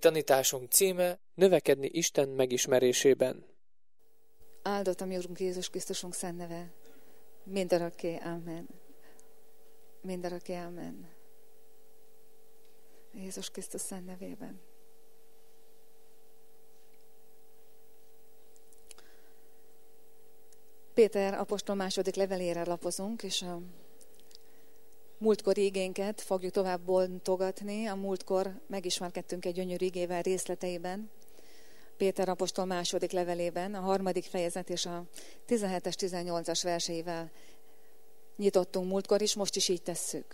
tanításunk címe Növekedni Isten megismerésében. Áldott a mi Úrunk Jézus Krisztusunk szent neve. Mindörökké, amen. Mindörökké, amen. Jézus Krisztus szent nevében. Péter apostol második levelére lapozunk, és a múltkor igénket fogjuk tovább bontogatni. A múltkor megismerkedtünk egy gyönyörű igével részleteiben. Péter apostol második levelében, a 3. fejezet és a 17-es, 18-as verseivel nyitottunk múltkor is, most is így tesszük.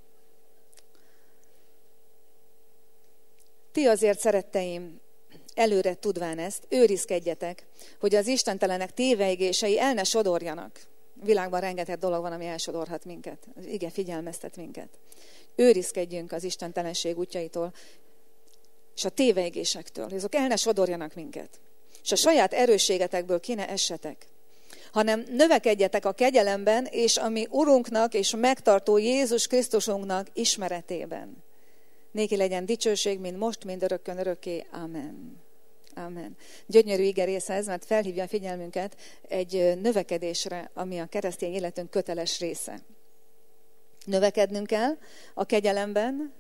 Ti azért, szeretteim, előre tudván ezt, őrizkedjetek, hogy az istentelenek téveigései el ne sodorjanak. A világban rengeteg dolog van, ami elsodorhat minket. Az ige figyelmeztet minket. Őrizkedjünk az istentelenség útjaitól, és a téveigésektől, hogy azok el ne sodorjanak minket. És a saját erősségetekből ki ne essetek, hanem növekedjetek a kegyelemben, és a mi Urunknak és megtartó Jézus Krisztusunknak ismeretében. Néki legyen dicsőség, mind most, mind örökkön örökké. Amen. Amen. Gyönyörű ige része ez, mert felhívja a figyelmünket egy növekedésre, ami a keresztény életünk köteles része. Növekednünk kell a kegyelemben.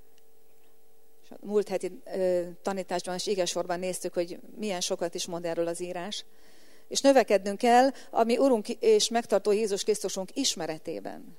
Múlt heti tanításban és igesorban néztük, hogy milyen sokat is mond erről az írás. És növekednünk kell a mi Urunk és megtartó Jézus Krisztusunk ismeretében.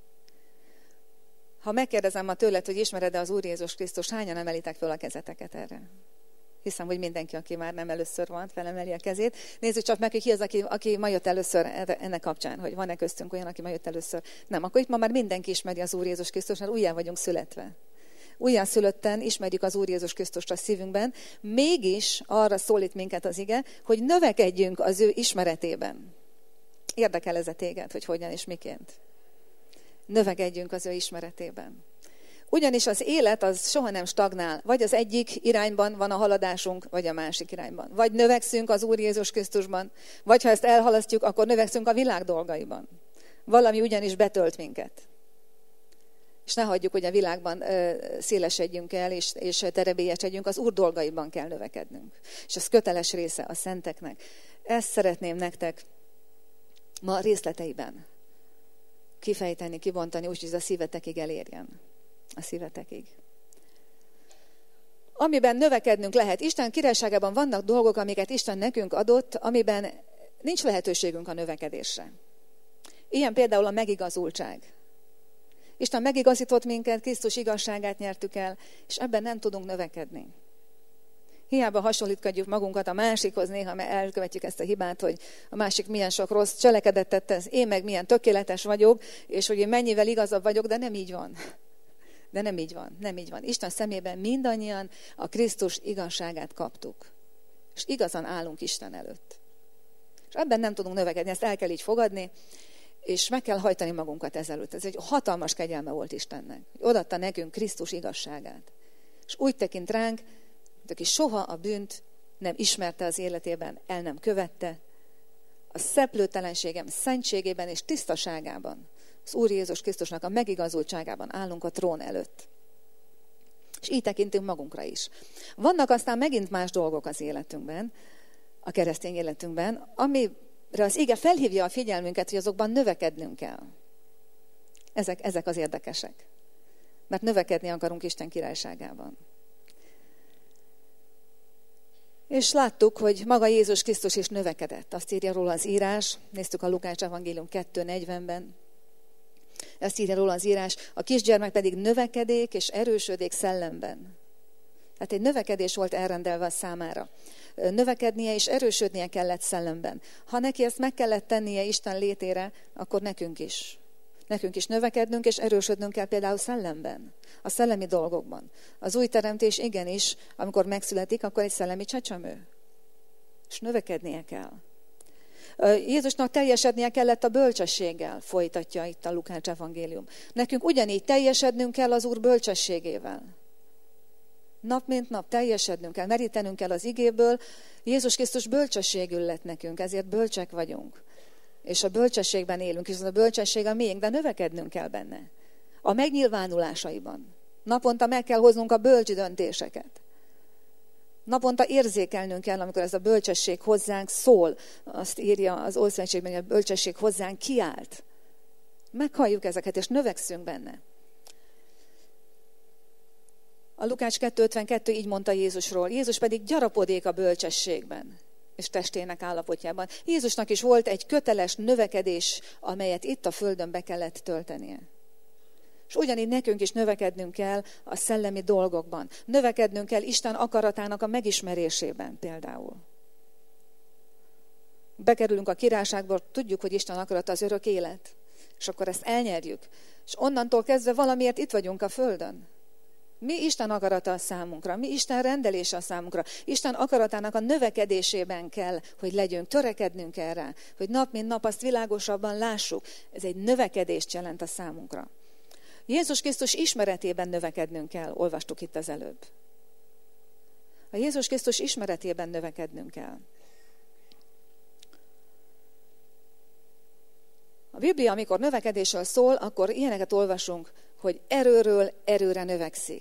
Ha megkérdezem ma tőled, hogy ismered-e az Úr Jézus Krisztus, hányan emelitek föl a kezeteket erre? Hiszem, hogy mindenki, aki már nem először van, felemeli a kezét. Nézzük csak meg, hogy ki az, aki ma jött először ennek kapcsán, hogy van-e köztünk olyan, aki ma jött először. Nem, akkor itt ma már mindenki ismeri az Úr Jézus Krisztus, mert újjá vagyunk születve. Újjászülötten ismerjük az Úr Jézus Krisztust a szívünkben, mégis arra szólít minket az ige, hogy növekedjünk az ő ismeretében. Érdekel ez téged, hogy hogyan és miként? Növekedjünk az ő ismeretében. Ugyanis az élet az soha nem stagnál. Vagy az egyik irányban van a haladásunk, vagy a másik irányban. Vagy növekszünk az Úr Jézus Krisztusban, vagy ha ezt elhalasztjuk, akkor növekszünk a világ dolgaiban. Valami ugyanis betölt minket. És ne hagyjuk, hogy a világban szélesedjünk el, és terebélyesedjünk, az Úr dolgaiban kell növekednünk. És ez köteles része a szenteknek. Ezt szeretném nektek ma részleteiben kifejteni, kibontani, úgyhogy ez a szívetekig elérjen. A szívetekig. Amiben növekednünk lehet. Isten királyságában vannak dolgok, amiket Isten nekünk adott, amiben nincs lehetőségünk a növekedésre. Ilyen például a megigazultság. Isten megigazított minket, Krisztus igazságát nyertük el, és ebben nem tudunk növekedni. Hiába hasonlítgatjuk magunkat a másikhoz, néha elkövetjük ezt a hibát, hogy a másik milyen sok rossz cselekedetet tesz, én meg milyen tökéletes vagyok, és hogy én mennyivel igazabb vagyok, de nem így van. De nem így van, nem így van. Isten szemében mindannyian a Krisztus igazságát kaptuk. És igazan állunk Isten előtt. És ebben nem tudunk növekedni, ezt el kell így fogadni, és meg kell hajtani magunkat ezelőtt. Ez egy hatalmas kegyelme volt Istennek. Hogy odaadta nekünk Krisztus igazságát. És úgy tekint ránk, aki soha a bűnt nem ismerte az életében, el nem követte, a szeplőtelenségem szentségében és tisztaságában, az Úr Jézus Krisztusnak a megigazultságában állunk a trón előtt. És így tekintünk magunkra is. Vannak aztán megint más dolgok az életünkben, a keresztény életünkben, amire az ige felhívja a figyelmünket, hogy azokban növekednünk kell. Ezek az érdekesek. Mert növekedni akarunk Isten királyságában. És láttuk, hogy maga Jézus Krisztus is növekedett. Azt írja róla az írás. Néztük a Lukács evangélium 2:40-ben. Ezt írja róla az írás. A kisgyermek pedig növekedék és erősödék szellemben. Tehát egy növekedés volt elrendelve a számára. Növekednie és erősödnie kellett szellemben. Ha neki ezt meg kellett tennie Isten létére, akkor nekünk is. Nekünk is növekednünk és erősödnünk kell például szellemben, a szellemi dolgokban. Az új teremtés igenis, amikor megszületik, akkor egy szellemi csecsemő. És növekednie kell. Jézusnak teljesednie kellett a bölcsességgel, folytatja itt a Lukács evangélium. Nekünk ugyanígy teljesednünk kell az Úr bölcsességével. Nap mint nap teljesednünk kell, merítenünk kell az igéből. Jézus Krisztus bölcsességül lett nekünk, ezért bölcsek vagyunk. És a bölcsességben élünk, és a bölcsesség a miénk, de növekednünk kell benne. A megnyilvánulásaiban. Naponta meg kell hoznunk a bölcs döntéseket. Naponta érzékelnünk kell, amikor ez a bölcsesség hozzánk szól. Azt írja az Ószövetségben, hogy a bölcsesség hozzánk kiált. Meghalljuk ezeket, és növekszünk benne. A Lukács 2:52 így mondta Jézusról. Jézus pedig gyarapodék a bölcsességben és testének állapotjában. Jézusnak is volt egy köteles növekedés, amelyet itt a földön be kellett töltenie. És ugyanígy nekünk is növekednünk kell a szellemi dolgokban. Növekednünk kell Isten akaratának a megismerésében például. Bekerülünk a királyságba, tudjuk, hogy Isten akarata az örök élet. És akkor ezt elnyerjük. És onnantól kezdve valamiért itt vagyunk a földön. Mi Isten akarata a számunkra? Mi Isten rendelése a számunkra? Isten akaratának a növekedésében kell, hogy legyünk, törekednünk erre, hogy nap mint nap azt világosabban lássuk. Ez egy növekedést jelent a számunkra. Jézus Krisztus ismeretében növekednünk kell, olvastuk itt az előbb. A Jézus Krisztus ismeretében növekednünk kell. A Biblia, amikor növekedésről szól, akkor ilyeneket olvasunk, hogy erőről erőre növekszik.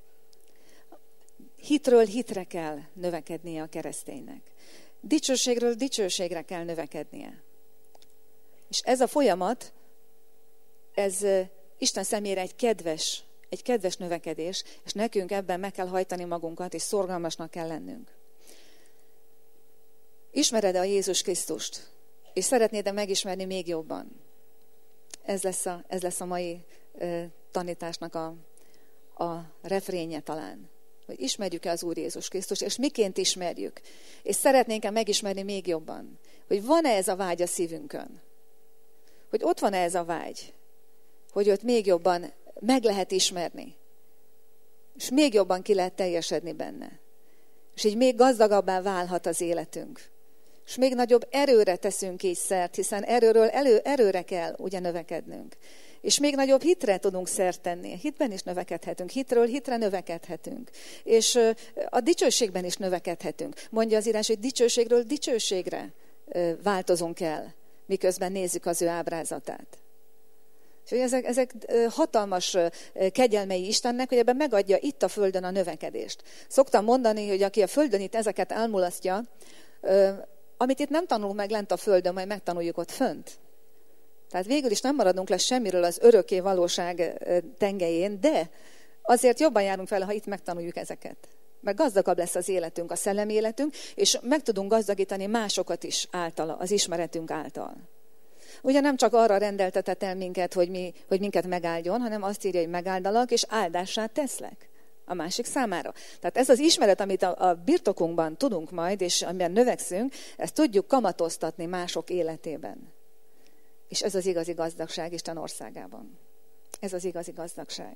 Hitről hitre kell növekednie a kereszténynek. Dicsőségről dicsőségre kell növekednie. És ez a folyamat, ez Isten szemére egy kedves növekedés, és nekünk ebben meg kell hajtani magunkat, és szorgalmasnak kell lennünk. Ismered-e a Jézus Krisztust? És szeretnéd-e megismerni még jobban? Ez lesz a mai tanításnak a refrénje talán. Hogy ismerjük-e az Úr Jézus Krisztust, és miként ismerjük. És szeretnénk-e megismerni még jobban. Hogy van-e ez a vágy a szívünkön. Hogy ott van-e ez a vágy. Hogy őt még jobban meg lehet ismerni. És még jobban ki lehet teljesedni benne. És így még gazdagabbá válhat az életünk. És még nagyobb erőre teszünk így szert, hiszen erőről erőre kell ugye növekednünk. És még nagyobb hitre tudunk szert tenni. Hitben is növekedhetünk, hitről hitre növekedhetünk. És a dicsőségben is növekedhetünk. Mondja az írás, hogy dicsőségről dicsőségre változunk el, miközben nézzük az ő ábrázatát. És ezek hatalmas kegyelmei Istennek, hogy ebben megadja itt a földön a növekedést. Szoktam mondani, hogy aki a földön itt ezeket elmulasztja, amit itt nem tanulunk meg lent a földön, majd megtanuljuk ott fönt. Tehát végül is nem maradunk le semmiről az örökké valóság tengelyén, de azért jobban járunk fel, ha itt megtanuljuk ezeket. Mert gazdagabb lesz az életünk, a szellemi életünk, és meg tudunk gazdagítani másokat is általa, az ismeretünk által. Ugye nem csak arra rendeltetett el minket, hogy minket megáldjon, hanem azt írja, hogy megáldalak, és áldássá teszlek a másik számára. Tehát ez az ismeret, amit a birtokunkban tudunk majd, és amiben növekszünk, ezt tudjuk kamatoztatni mások életében. És ez az igazi gazdagság Isten országában. Ez az igazi gazdagság.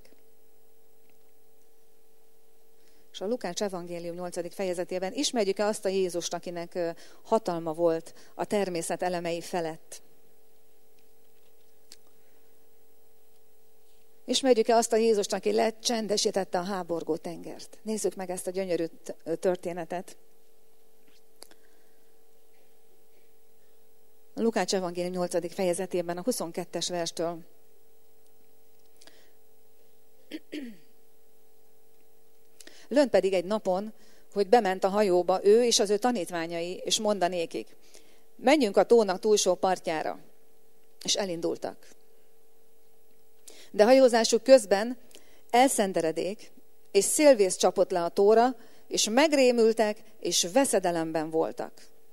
És a Lukács evangélium 8. fejezetében ismerjük-e azt a Jézust, akinek hatalma volt a természet elemei felett? Ismerjük-e azt a Jézust, aki lecsendesítette a háborgó tengert? Nézzük meg ezt a gyönyörű történetet. A Lukács evangélium 8. fejezetében a 22. verstől. Lőn pedig egy napon, hogy bement a hajóba ő és az ő tanítványai, és mondanékik: menjünk a tónak túlsó partjára. És elindultak. De hajózásuk közben elszenderedék, és szélvész csapott le a tóra, és megrémültek, és veszedelemben voltak.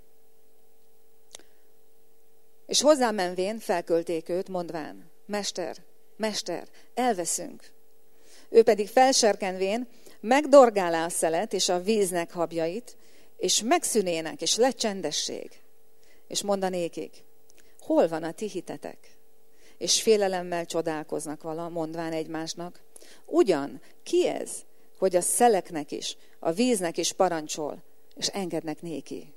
És hozzámenvén felkölték őt, mondván: Mester, Mester, elveszünk. Ő pedig felserkenvén megdorgálá a szelet és a víznek habjait, és megszűnének, és lett csendesség. És mondanékik: hol van a ti hitetek? És félelemmel csodálkoznak vala, mondván egymásnak: ugyan, ki ez, hogy a szeleknek is, a víznek is parancsol, és engednek néki?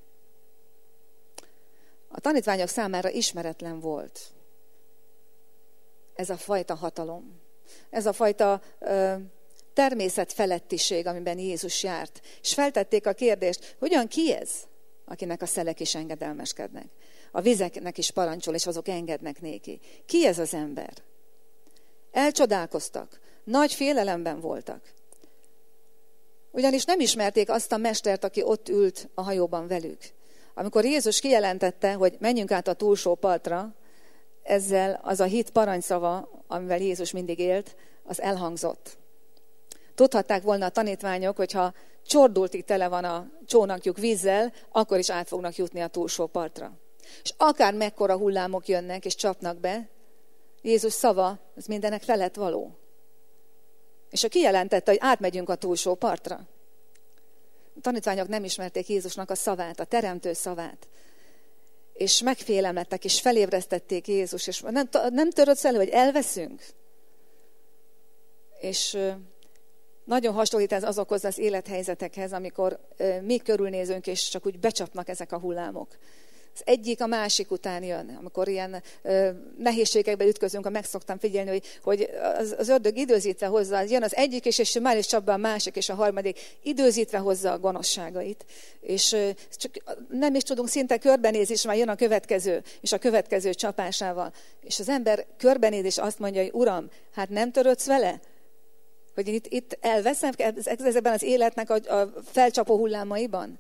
A tanítványok számára ismeretlen volt ez a fajta hatalom, ez a fajta természetfelettiség, amiben Jézus járt. És feltették a kérdést, hogyan ki ez, akinek a szelek is engedelmeskednek? A vizeknek is parancsol, és azok engednek néki. Ki ez az ember? Elcsodálkoztak, nagy félelemben voltak. Ugyanis nem ismerték azt a mestert, aki ott ült a hajóban velük. Amikor Jézus kijelentette, hogy menjünk át a túlsó partra, ezzel az a hit parancsszava, amivel Jézus mindig élt, az elhangzott. Tudhatták volna a tanítványok, hogyha csordultig tele van a csónakjuk vízzel, akkor is át fognak jutni a túlsó partra. És akár mekkora hullámok jönnek és csapnak be, Jézus szava, az mindenek felett való. És ő kijelentette, hogy átmegyünk a túlsó partra. A tanítványok nem ismerték Jézusnak a szavát, a teremtő szavát. És megfélemlettek, és felébresztették Jézus, és nem törődsz elő, hogy elveszünk. És nagyon hasonlít ez azokhoz az élethelyzetekhez, amikor mi körülnézünk, és csak úgy becsapnak ezek a hullámok. Az egyik a másik után jön, amikor ilyen nehézségekbe ütközünk, meg szoktam figyelni, hogy az ördög időzítve hozza, jön az egyik, és már is csap be a másik, és a harmadik, időzítve hozza a gonoszságait. És csak nem is tudunk szinte körbenézni, és már jön a következő, és a következő csapásával. És az ember körbenéz, és azt mondja, hogy Uram, hát nem törődsz vele? Hogy itt elveszem ezekben az életnek a felcsapó hullámaiban?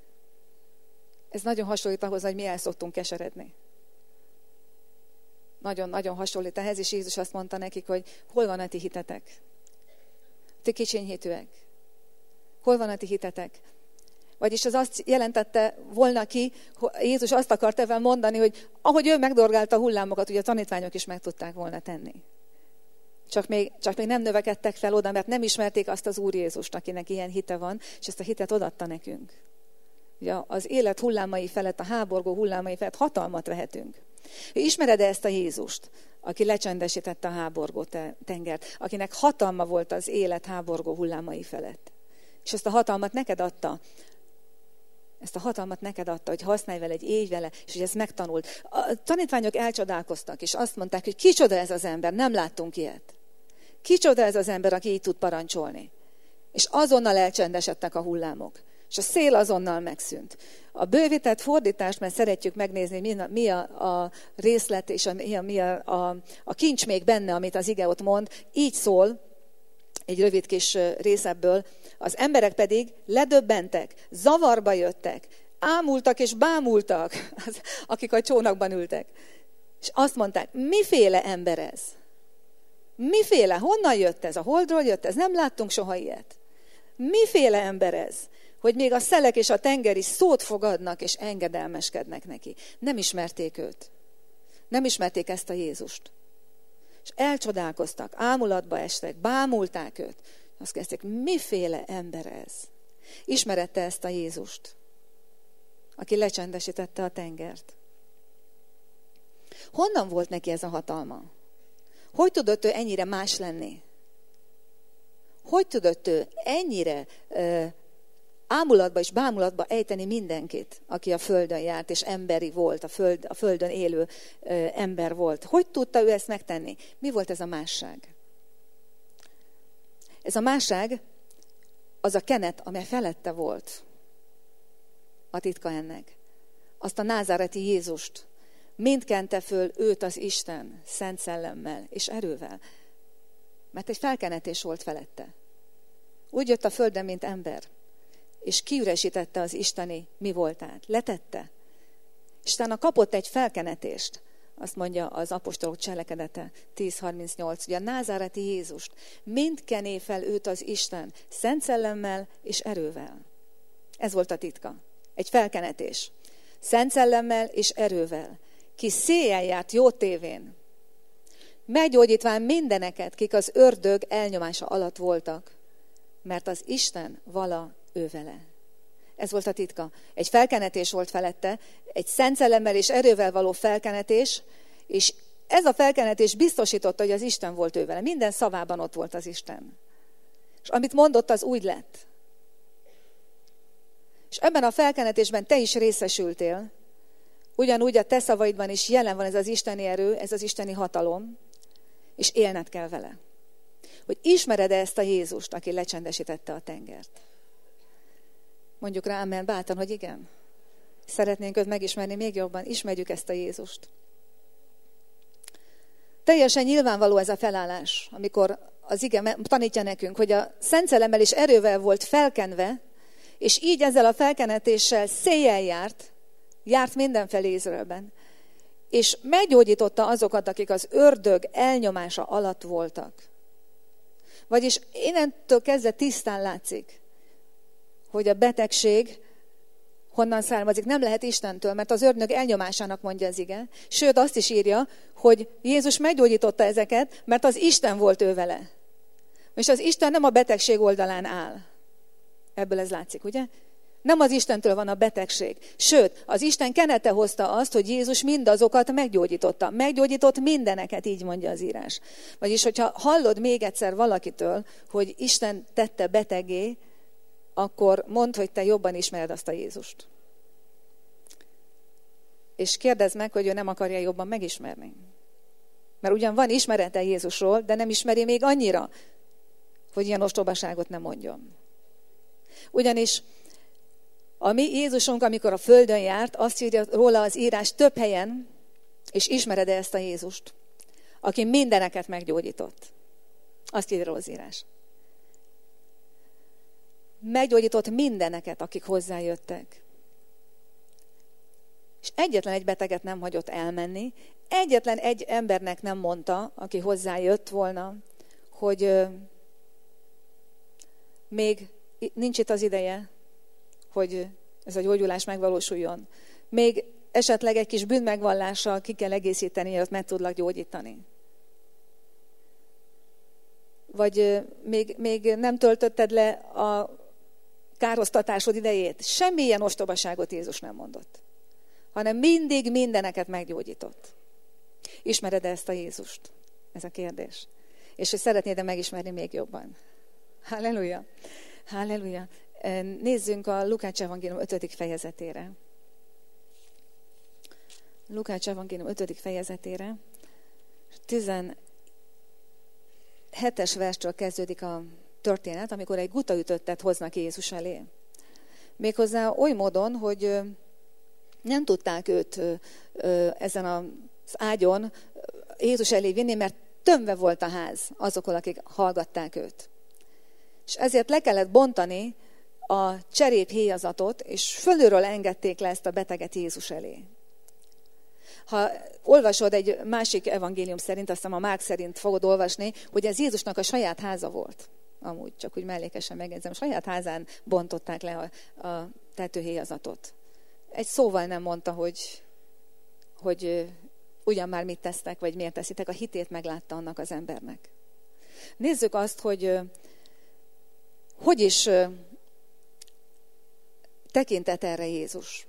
Ez nagyon hasonlít ahhoz, hogy mi el szoktunk keseredni. Nagyon-nagyon hasonlít ehhez, és Jézus azt mondta nekik, hogy hol van a ti hitetek? Ti kicsinyhitűek. Hol van a ti hitetek? Vagyis az azt jelentette volna ki, Jézus azt akart ebben mondani, hogy ahogy ő megdorgálta a hullámokat, ugye a tanítványok is meg tudták volna tenni. Csak még nem növekedtek fel oda, mert nem ismerték azt az Úr Jézust, akinek ilyen hite van, és ezt a hitet odaadta nekünk. Ugye az élet hullámai felett, a háborgó hullámai felett hatalmat vehetünk. Ismered-e ezt a Jézust, aki lecsendesítette a háborgó tengert, akinek hatalma volt az élet háborgó hullámai felett? És ezt a hatalmat neked adta. Ezt a hatalmat neked adta, hogy használj vele, hogy élj vele, és hogy ezt megtanult. A tanítványok elcsodálkoztak, és azt mondták, hogy kicsoda ez az ember, nem láttunk ilyet. Kicsoda ez az ember, aki így tud parancsolni. És azonnal elcsendesedtek a hullámok. És a szél azonnal megszűnt. A bővített fordítást, mert szeretjük megnézni, mi a részlet, és mi a kincs még benne, amit az ige ott mond, így szól, egy rövid kis rész ebből, az emberek pedig ledöbbentek, zavarba jöttek, ámultak és bámultak, akik a csónakban ültek. És azt mondták, miféle ember ez? Miféle? Honnan jött ez? A holdról jött ez? Nem láttunk soha ilyet. Miféle ember ez? Hogy még a szelek és a tenger is szót fogadnak, és engedelmeskednek neki. Nem ismerték őt. Nem ismerték ezt a Jézust. És elcsodálkoztak, ámulatba estek, bámulták őt. Azt kezdték, miféle ember ez? Ismerette ezt a Jézust, aki lecsendesítette a tengert. Honnan volt neki ez a hatalma? Hogy tudott ő ennyire más lenni? Hogy tudott ő ennyire ámulatba és bámulatba ejteni mindenkit, aki a földön járt, és emberi volt, a földön élő ember volt. Hogy tudta ő ezt megtenni? Mi volt ez a másság? Ez a másság az a kenet, amely felette volt. A titka ennek. Azt a názáreti Jézust. Mind kente föl őt az Isten szent szellemmel és erővel. Mert egy felkenetés volt felette. Úgy jött a földön, mint ember. És kiüresítette az isteni mi voltát. Letette. És utána kapott egy felkenetést. Azt mondja az apostolok cselekedete 10.38, ugye a názáreti Jézust. Mind kené fel őt az Isten szent szellemmel és erővel. Ez volt a titka. Egy felkenetés. Szent szellemmel és erővel. Ki széjjel járt jó tévén. Meggyógyítván mindeneket, kik az ördög elnyomása alatt voltak. Mert az Isten vala ő vele. Ez volt a titka. Egy felkenetés volt felette, egy szent szellemmel és erővel való felkenetés, és ez a felkenetés biztosította, hogy az Isten volt ő vele. Minden szavában ott volt az Isten. És amit mondott, az úgy lett. És ebben a felkenetésben te is részesültél, ugyanúgy a te szavaidban is jelen van ez az isteni erő, ez az isteni hatalom, és élned kell vele. Hogy ismered-e ezt a Jézust, aki lecsendesítette a tengert? Mondjuk rá, amen, bátran, hogy igen. Szeretnénk őt megismerni még jobban. Ismerjük ezt a Jézust. Teljesen nyilvánvaló ez a felállás, amikor az ige tanítja nekünk, hogy a Szent Szellemmel és erővel volt felkenve, és így ezzel a felkenetéssel széjjel járt mindenfelé Izraelben. És meggyógyította azokat, akik az ördög elnyomása alatt voltak. Vagyis innentől kezdve tisztán látszik, hogy a betegség honnan származik. Nem lehet Istentől, mert az ördög elnyomásának mondja az ige. Sőt, azt is írja, hogy Jézus meggyógyította ezeket, mert az Isten volt ő vele. És az Isten nem a betegség oldalán áll. Ebből ez látszik, ugye? Nem az Istentől van a betegség. Sőt, az Isten kenete hozta azt, hogy Jézus mindazokat meggyógyította. Meggyógyított mindeneket, így mondja az írás. Vagyis, hogyha hallod még egyszer valakitől, hogy Isten tette betegé, akkor mondd, hogy te jobban ismered azt a Jézust. És kérdezd meg, hogy ő nem akarja jobban megismerni. Mert ugyan van ismerete Jézusról, de nem ismeri még annyira, hogy ilyen ostobaságot nem mondjon. Ugyanis a mi Jézusunk, amikor a földön járt, azt írja róla az írás több helyen, és ismered ezt a Jézust, aki mindeneket meggyógyított. Azt írja róla az írás. Meggyógyított mindeneket, akik hozzájöttek. És egyetlen egy beteget nem hagyott elmenni, egyetlen egy embernek nem mondta, aki hozzájött volna, hogy még nincs itt az ideje, hogy ez a gyógyulás megvalósuljon. Még esetleg egy kis bűnmegvallással ki kell egészíteni, hogy ott meg tudlak gyógyítani. Vagy még nem töltötted le a károsztatásod idejét. Semmilyen ostobaságot Jézus nem mondott, hanem mindig mindeneket meggyógyított. Ismered ezt a Jézust? Ez a kérdés. És hogy szeretnéd-e megismerni még jobban? Halleluja! Halleluja! Nézzünk a Lukács evangélium 5. fejezetére. Lukács evangélium 5. fejezetére. 17. verstől kezdődik a történet, amikor egy gutaütöttet hoznak Jézus elé. Méghozzá oly módon, hogy nem tudták őt ezen az ágyon Jézus elé vinni, mert tömve volt a ház azokkal, akik hallgatták őt. És ezért le kellett bontani a cseréphéjazatot, és fölülről engedték le ezt a beteget Jézus elé. Ha olvasod egy másik evangélium szerint, azt hiszem a Márk szerint fogod olvasni, hogy ez Jézusnak a saját háza volt. Amúgy csak úgy mellékesen megjegyzem, a saját házán bontották le a tetőhéjazatot. Egy szóval nem mondta, hogy ugyan már mit tesztek, vagy miért teszitek, a hitét meglátta annak az embernek. Nézzük azt, hogy is tekintett erre Jézus.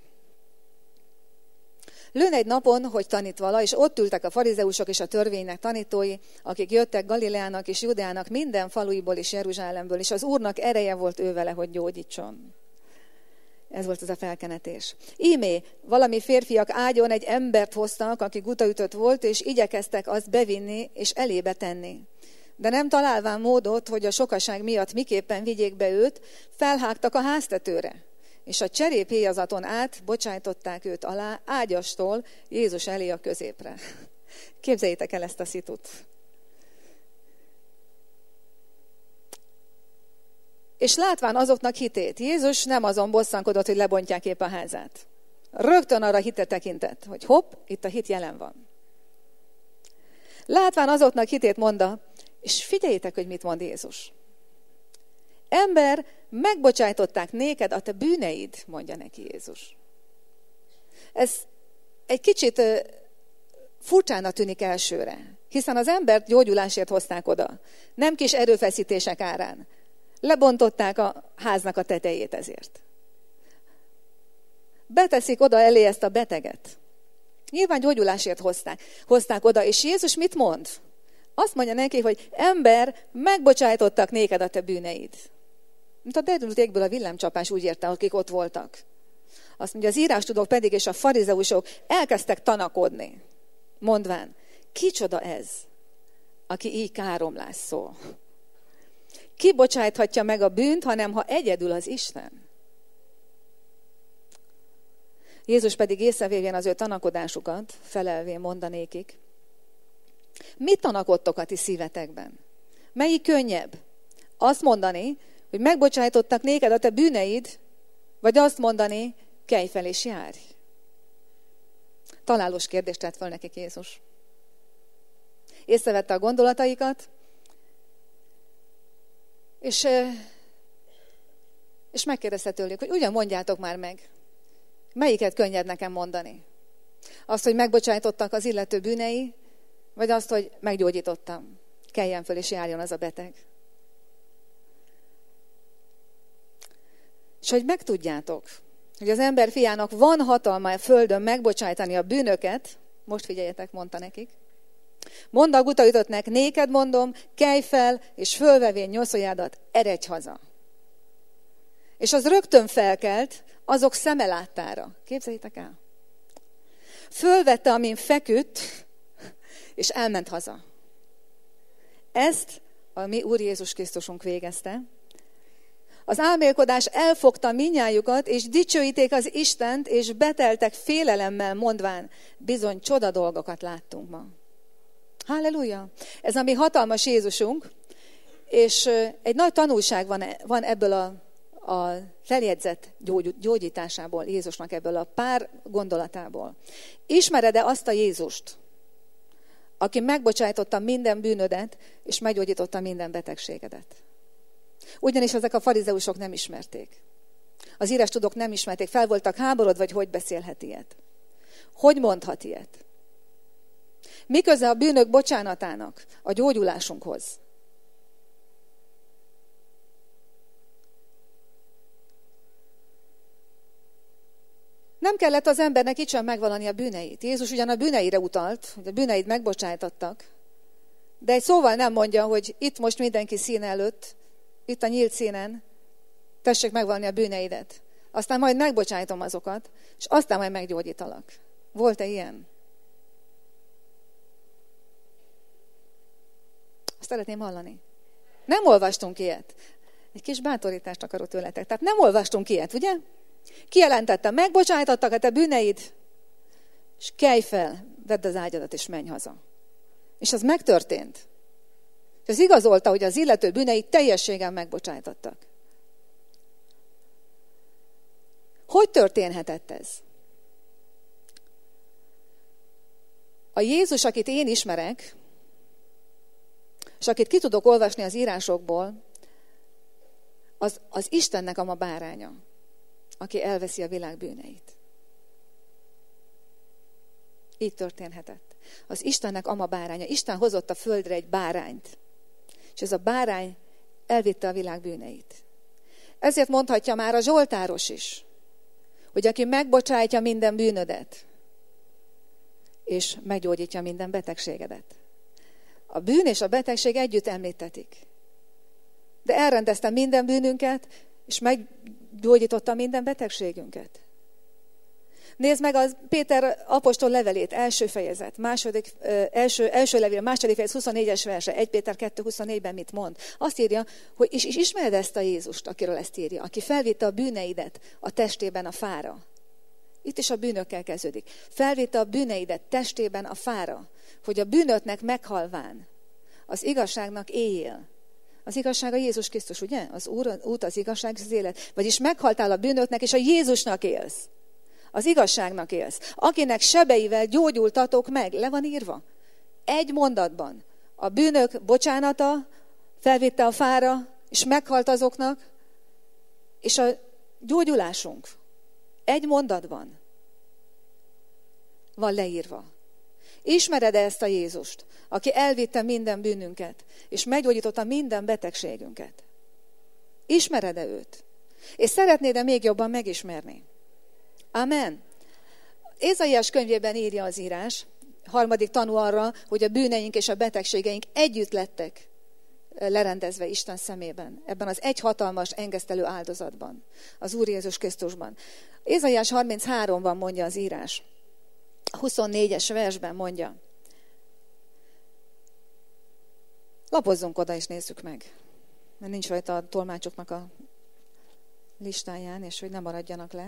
Lőn egy napon, hogy tanít vala, és ott ültek a farizeusok és a törvénynek tanítói, akik jöttek Galileának és Judeának minden faluiból és Jeruzsálemből, és az Úrnak ereje volt ő vele, hogy gyógyítson. Ez volt az a felkenetés. Ímé, valami férfiak ágyon egy embert hoztak, aki gutaütött volt, és igyekeztek azt bevinni és elébe tenni. De nem találván módot, hogy a sokaság miatt miképpen vigyék be őt, felhágtak a háztetőre. És a cseréphéjazaton át bocsájtották őt alá ágyastól Jézus elé a középre. Képzeljétek el ezt a szitut. És látván azoknak hitét, Jézus nem azon bosszankodott, hogy lebontják épp a házát. Rögtön arra hitre tekintett, hogy hopp, itt a hit jelen van. Látván azoknak hitét mondta, és figyeljétek, hogy mit mond Jézus. Ember, megbocsájtották néked a te bűneid, mondja neki Jézus. Ez egy kicsit furcsának tűnik elsőre, hiszen az embert gyógyulásért hozták oda, nem kis erőfeszítések árán. Lebontották a háznak a tetejét ezért. Beteszik oda elé ezt a beteget. Nyilván gyógyulásért hozták oda, és Jézus mit mond? Azt mondja neki, hogy ember, megbocsájtottak néked a te bűneid. Mint a derült égből a villámcsapás, úgy érte, akik ott voltak. Azt mondja, az írástudók pedig és a farizeusok elkezdtek tanakodni, mondván, kicsoda ez, aki így káromlás szól. Ki bocsájthatja meg a bűnt, hanem ha egyedül az Isten? Jézus pedig észrevévén az ő tanakodásukat, felelvén mondanékik, mit tanakodtok a ti szívetekben? Melyik könnyebb? Azt mondani, hogy megbocsájtottak néked a te bűneid, vagy azt mondani, kelj fel és járj? Találós kérdést tett fel nekik Jézus. Észrevette a gondolataikat, és megkérdezte tőlük, hogy ugyan mondjátok már meg, melyiket könnyebb nekem mondani? Azt, hogy megbocsájtottak az illető bűnei, vagy azt, hogy meggyógyítottam? Keljen föl és járjon az a beteg. És hogy megtudjátok, hogy az ember fiának van hatalma a földön megbocsájtani a bűnöket, most figyeljetek, mondta nekik, mondd a gutaütöttnek, néked mondom, kelj fel, és fölvevén nyoszoljádat, eredj haza. És az rögtön felkelt azok szeme láttára. Képzeljétek el. Fölvette, amin feküdt, és elment haza. Ezt a mi Úr Jézus Krisztusunk végezte. Az álmélkodás elfogta mindnyájukat, és dicsőíték az Istent, és beteltek félelemmel, mondván, bizony csoda dolgokat láttunk ma. Halleluja! Ez a mi hatalmas Jézusunk, és egy nagy tanulság van ebből a feljegyzett gyógyításából, Jézusnak ebből a pár gondolatából. Ismered-e azt a Jézust, aki megbocsájtotta minden bűnödet, és meggyógyította minden betegségedet? Ugyanis ezek a farizeusok nem ismerték. Az írástudók nem ismerték, fel voltak háborodva, vagy hogy beszélhet ilyet? Hogy mondhat ilyet? Mi köze a bűnök bocsánatának a gyógyulásunkhoz? Nem kellett az embernek itt sem megvalani a bűneit. Jézus ugyan a bűneire utalt, hogy a bűneid megbocsájtottak, de egy szóval nem mondja, hogy itt most mindenki szín előtt, itt a nyílt színen, tessék megvalni a bűneidet. Aztán majd megbocsájtom azokat, és aztán majd meggyógyítalak. Volt-e ilyen? Azt szeretném hallani. Nem olvastunk ilyet. Egy kis bátorítást akarok tőletek. Tehát nem olvastunk ilyet, ugye? Kijelentette, megbocsájtottak a te bűneid, és kelj fel, vedd az ágyadat, és menj haza. És az megtörtént. És ez igazolta, hogy az illető bűneit teljességen megbocsájtottak. Hogy történhetett ez? A Jézus, akit én ismerek, és akit ki tudok olvasni az írásokból, az Istennek a ma báránya, aki elveszi a világ bűneit. Így történhetett. Az Istennek ama báránya. Isten hozott a földre egy bárányt. És ez a bárány elvitte a világ bűneit. Ezért mondhatja már a Zsoltáros is, hogy aki megbocsájtja minden bűnödet, és meggyógyítja minden betegségedet. A bűn és a betegség együtt említetik. De elrendezte minden bűnünket, és meggyógyította minden betegségünket. Nézd meg az Péter apostol levelét, első fejezet, első levél, második fejezet, 24-es verse, 1 Péter 2:24-ben mit mond? Azt írja, hogy és ismered ezt a Jézust, akiről ezt írja, aki felvitte a bűneidet a testében a fára. Itt is a bűnökkel kezdődik. Felvitte a bűneidet testében a fára, hogy a bűnöknek meghalván az igazságnak éljél. Az igazság a Jézus Krisztus, ugye? Az út, az igazság, az élet. Vagyis meghaltál a bűnöknek, és a Jézusnak élsz. Az igazságnak élsz. Akinek sebeivel gyógyultatok meg. Le van írva. Egy mondatban. A bűnök bocsánata felvitte a fára, és meghalt azoknak, és a gyógyulásunk. Egy mondatban van leírva. Ismered-e ezt a Jézust, aki elvitte minden bűnünket, és meggyógyította minden betegségünket? Ismered-e őt? És szeretnéd-e még jobban megismerni? Amen. Ézaiás könyvében írja az írás, 3. tanú arra, hogy a bűneink és a betegségeink együtt lettek lerendezve Isten szemében, ebben az egy hatalmas engesztelő áldozatban, az Úr Jézus Krisztusban. Ézaiás 33-ban mondja az írás, a 24-es versben mondja. Lapozzunk oda és nézzük meg, mert nincs rajta a tolmácsoknak a listáján, és hogy ne maradjanak le.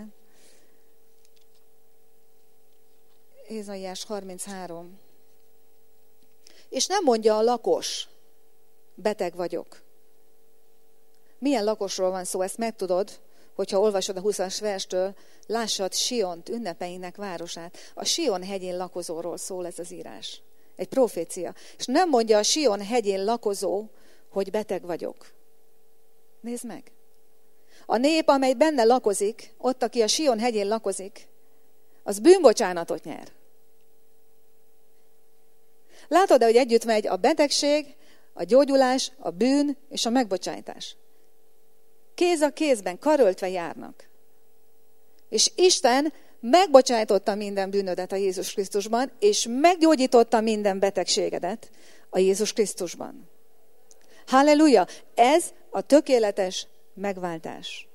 Ézaiás 33. És nem mondja a lakos, beteg vagyok. Milyen lakosról van szó, ezt megtudod, hogyha olvasod a 20-as verstől, lássad Siont, ünnepeinek városát. A Sion hegyén lakozóról szól ez az írás. Egy profécia. És nem mondja a Sion hegyén lakozó, hogy beteg vagyok. Nézd meg! A nép, amely benne lakozik, ott, aki a Sion hegyén lakozik, az bűnbocsánatot nyer. Látod-e, hogy együtt megy a betegség, a gyógyulás, a bűn és a megbocsájtás? Kéz a kézben, karöltve járnak. És Isten megbocsájtotta minden bűnödet a Jézus Krisztusban, és meggyógyította minden betegségedet a Jézus Krisztusban. Halleluja! Ez a tökéletes megváltás.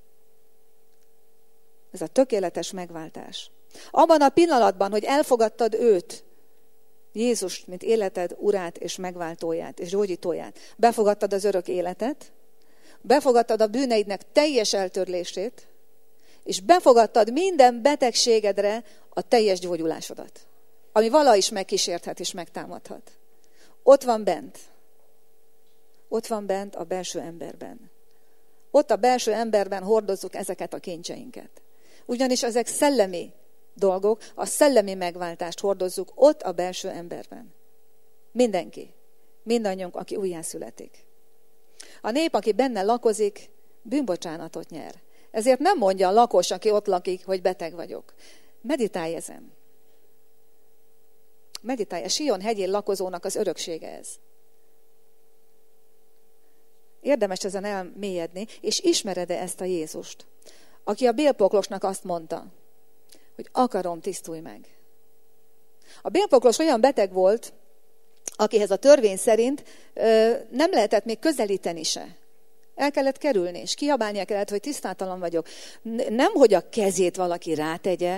Ez a tökéletes megváltás. Abban a pillanatban, hogy elfogadtad őt, Jézust, mint életed urát és megváltóját és gyógyítóját, befogadtad az örök életet, befogadtad a bűneidnek teljes eltörlését, és befogadtad minden betegségedre a teljes gyógyulásodat, ami valaha is megkísérthet és megtámadhat. Ott van bent. Ott van bent a belső emberben. Ott a belső emberben hordozzuk ezeket a kincseinket. Ugyanis ezek szellemi dolgok, a szellemi megváltást hordozzuk ott a belső emberben. Mindenki, mindannyiunk, aki újjászületik. A nép, aki benne lakozik, bűnbocsánatot nyer. Ezért nem mondja a lakos, aki ott lakik, hogy beteg vagyok. Meditálj ezen. Meditálj. A Sion hegyén lakozónak az öröksége ez. Érdemes ezen elmélyedni, és ismered-e ezt a Jézust, aki a bélpoklosnak azt mondta, hogy akarom, tisztulj meg. A bélpoklos olyan beteg volt, akihez a törvény szerint nem lehetett még közelíteni se. El kellett kerülni, és kiabálnia kellett, hogy tisztátalan vagyok. Nem, hogy a kezét valaki rátegye.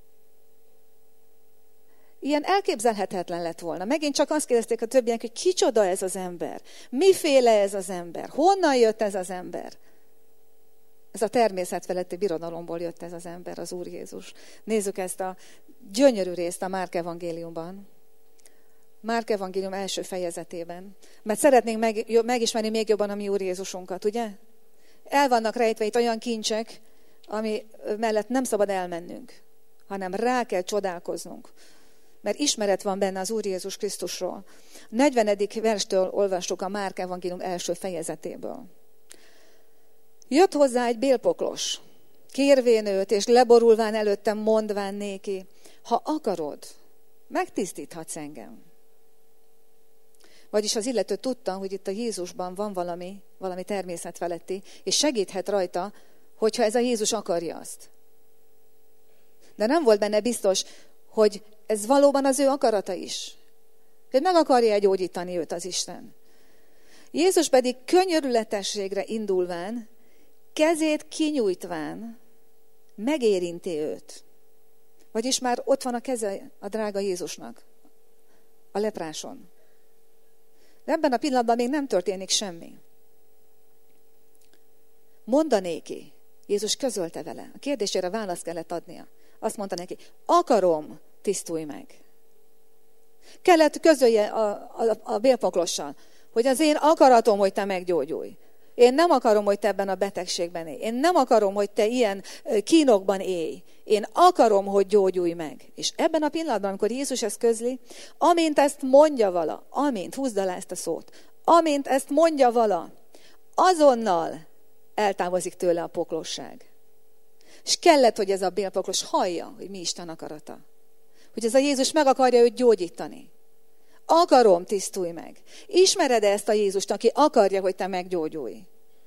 Ilyen elképzelhetetlen lett volna. Megint csak azt kérdezték a többiek, hogy kicsoda ez az ember? Miféle ez az ember? Honnan jött ez az ember? Ez a természet feletti birodalomból jött ez az ember, az Úr Jézus. Nézzük ezt a gyönyörű részt a Márk evangéliumban. Márk evangélium első fejezetében. Mert szeretnénk megismerni még jobban a mi Úr Jézusunkat, ugye? El vannak rejtve itt olyan kincsek, ami mellett nem szabad elmennünk, hanem rá kell csodálkoznunk. Mert ismeret van benne az Úr Jézus Krisztusról. 40. verstől olvastuk a Márk evangélium első fejezetéből. Jött hozzá egy bélpoklos, kérvén őt, és leborulván előttem mondván néki, ha akarod, megtisztíthatsz engem. Vagyis az illető tudta, hogy itt a Jézusban van valami természetfeletti, és segíthet rajta, hogyha ez a Jézus akarja azt. De nem volt benne biztos, hogy ez valóban az ő akarata is. Hogy meg akarja gyógyítani őt az Isten. Jézus pedig könyörületességre indulván, kezét kinyújtván megérinti őt. Vagyis már ott van a keze a drága Jézusnak, a lepráson. De ebben a pillanatban még nem történik semmi. Mondanéki, Jézus közölte vele. A kérdésére választ kellett adnia. Azt mondta neki, akarom, tisztulj meg. Kellett közölje a bélpoklossal, hogy az én akaratom, hogy te meggyógyulj. Én nem akarom, hogy te ebben a betegségben élj. Én nem akarom, hogy te ilyen kínokban élj. Én akarom, hogy gyógyulj meg. És ebben a pillanatban, amikor Jézus ezt közli, amint ezt mondja vala, húzd alá ezt a szót, amint ezt mondja vala, azonnal eltávozik tőle a poklosság. És kellett, hogy ez a bélpoklos hallja, hogy mi Isten akarata. Hogy ez a Jézus meg akarja őt gyógyítani. Akarom, tisztulj meg. Ismered-e ezt a Jézust, aki akarja, hogy te meggyógyulj?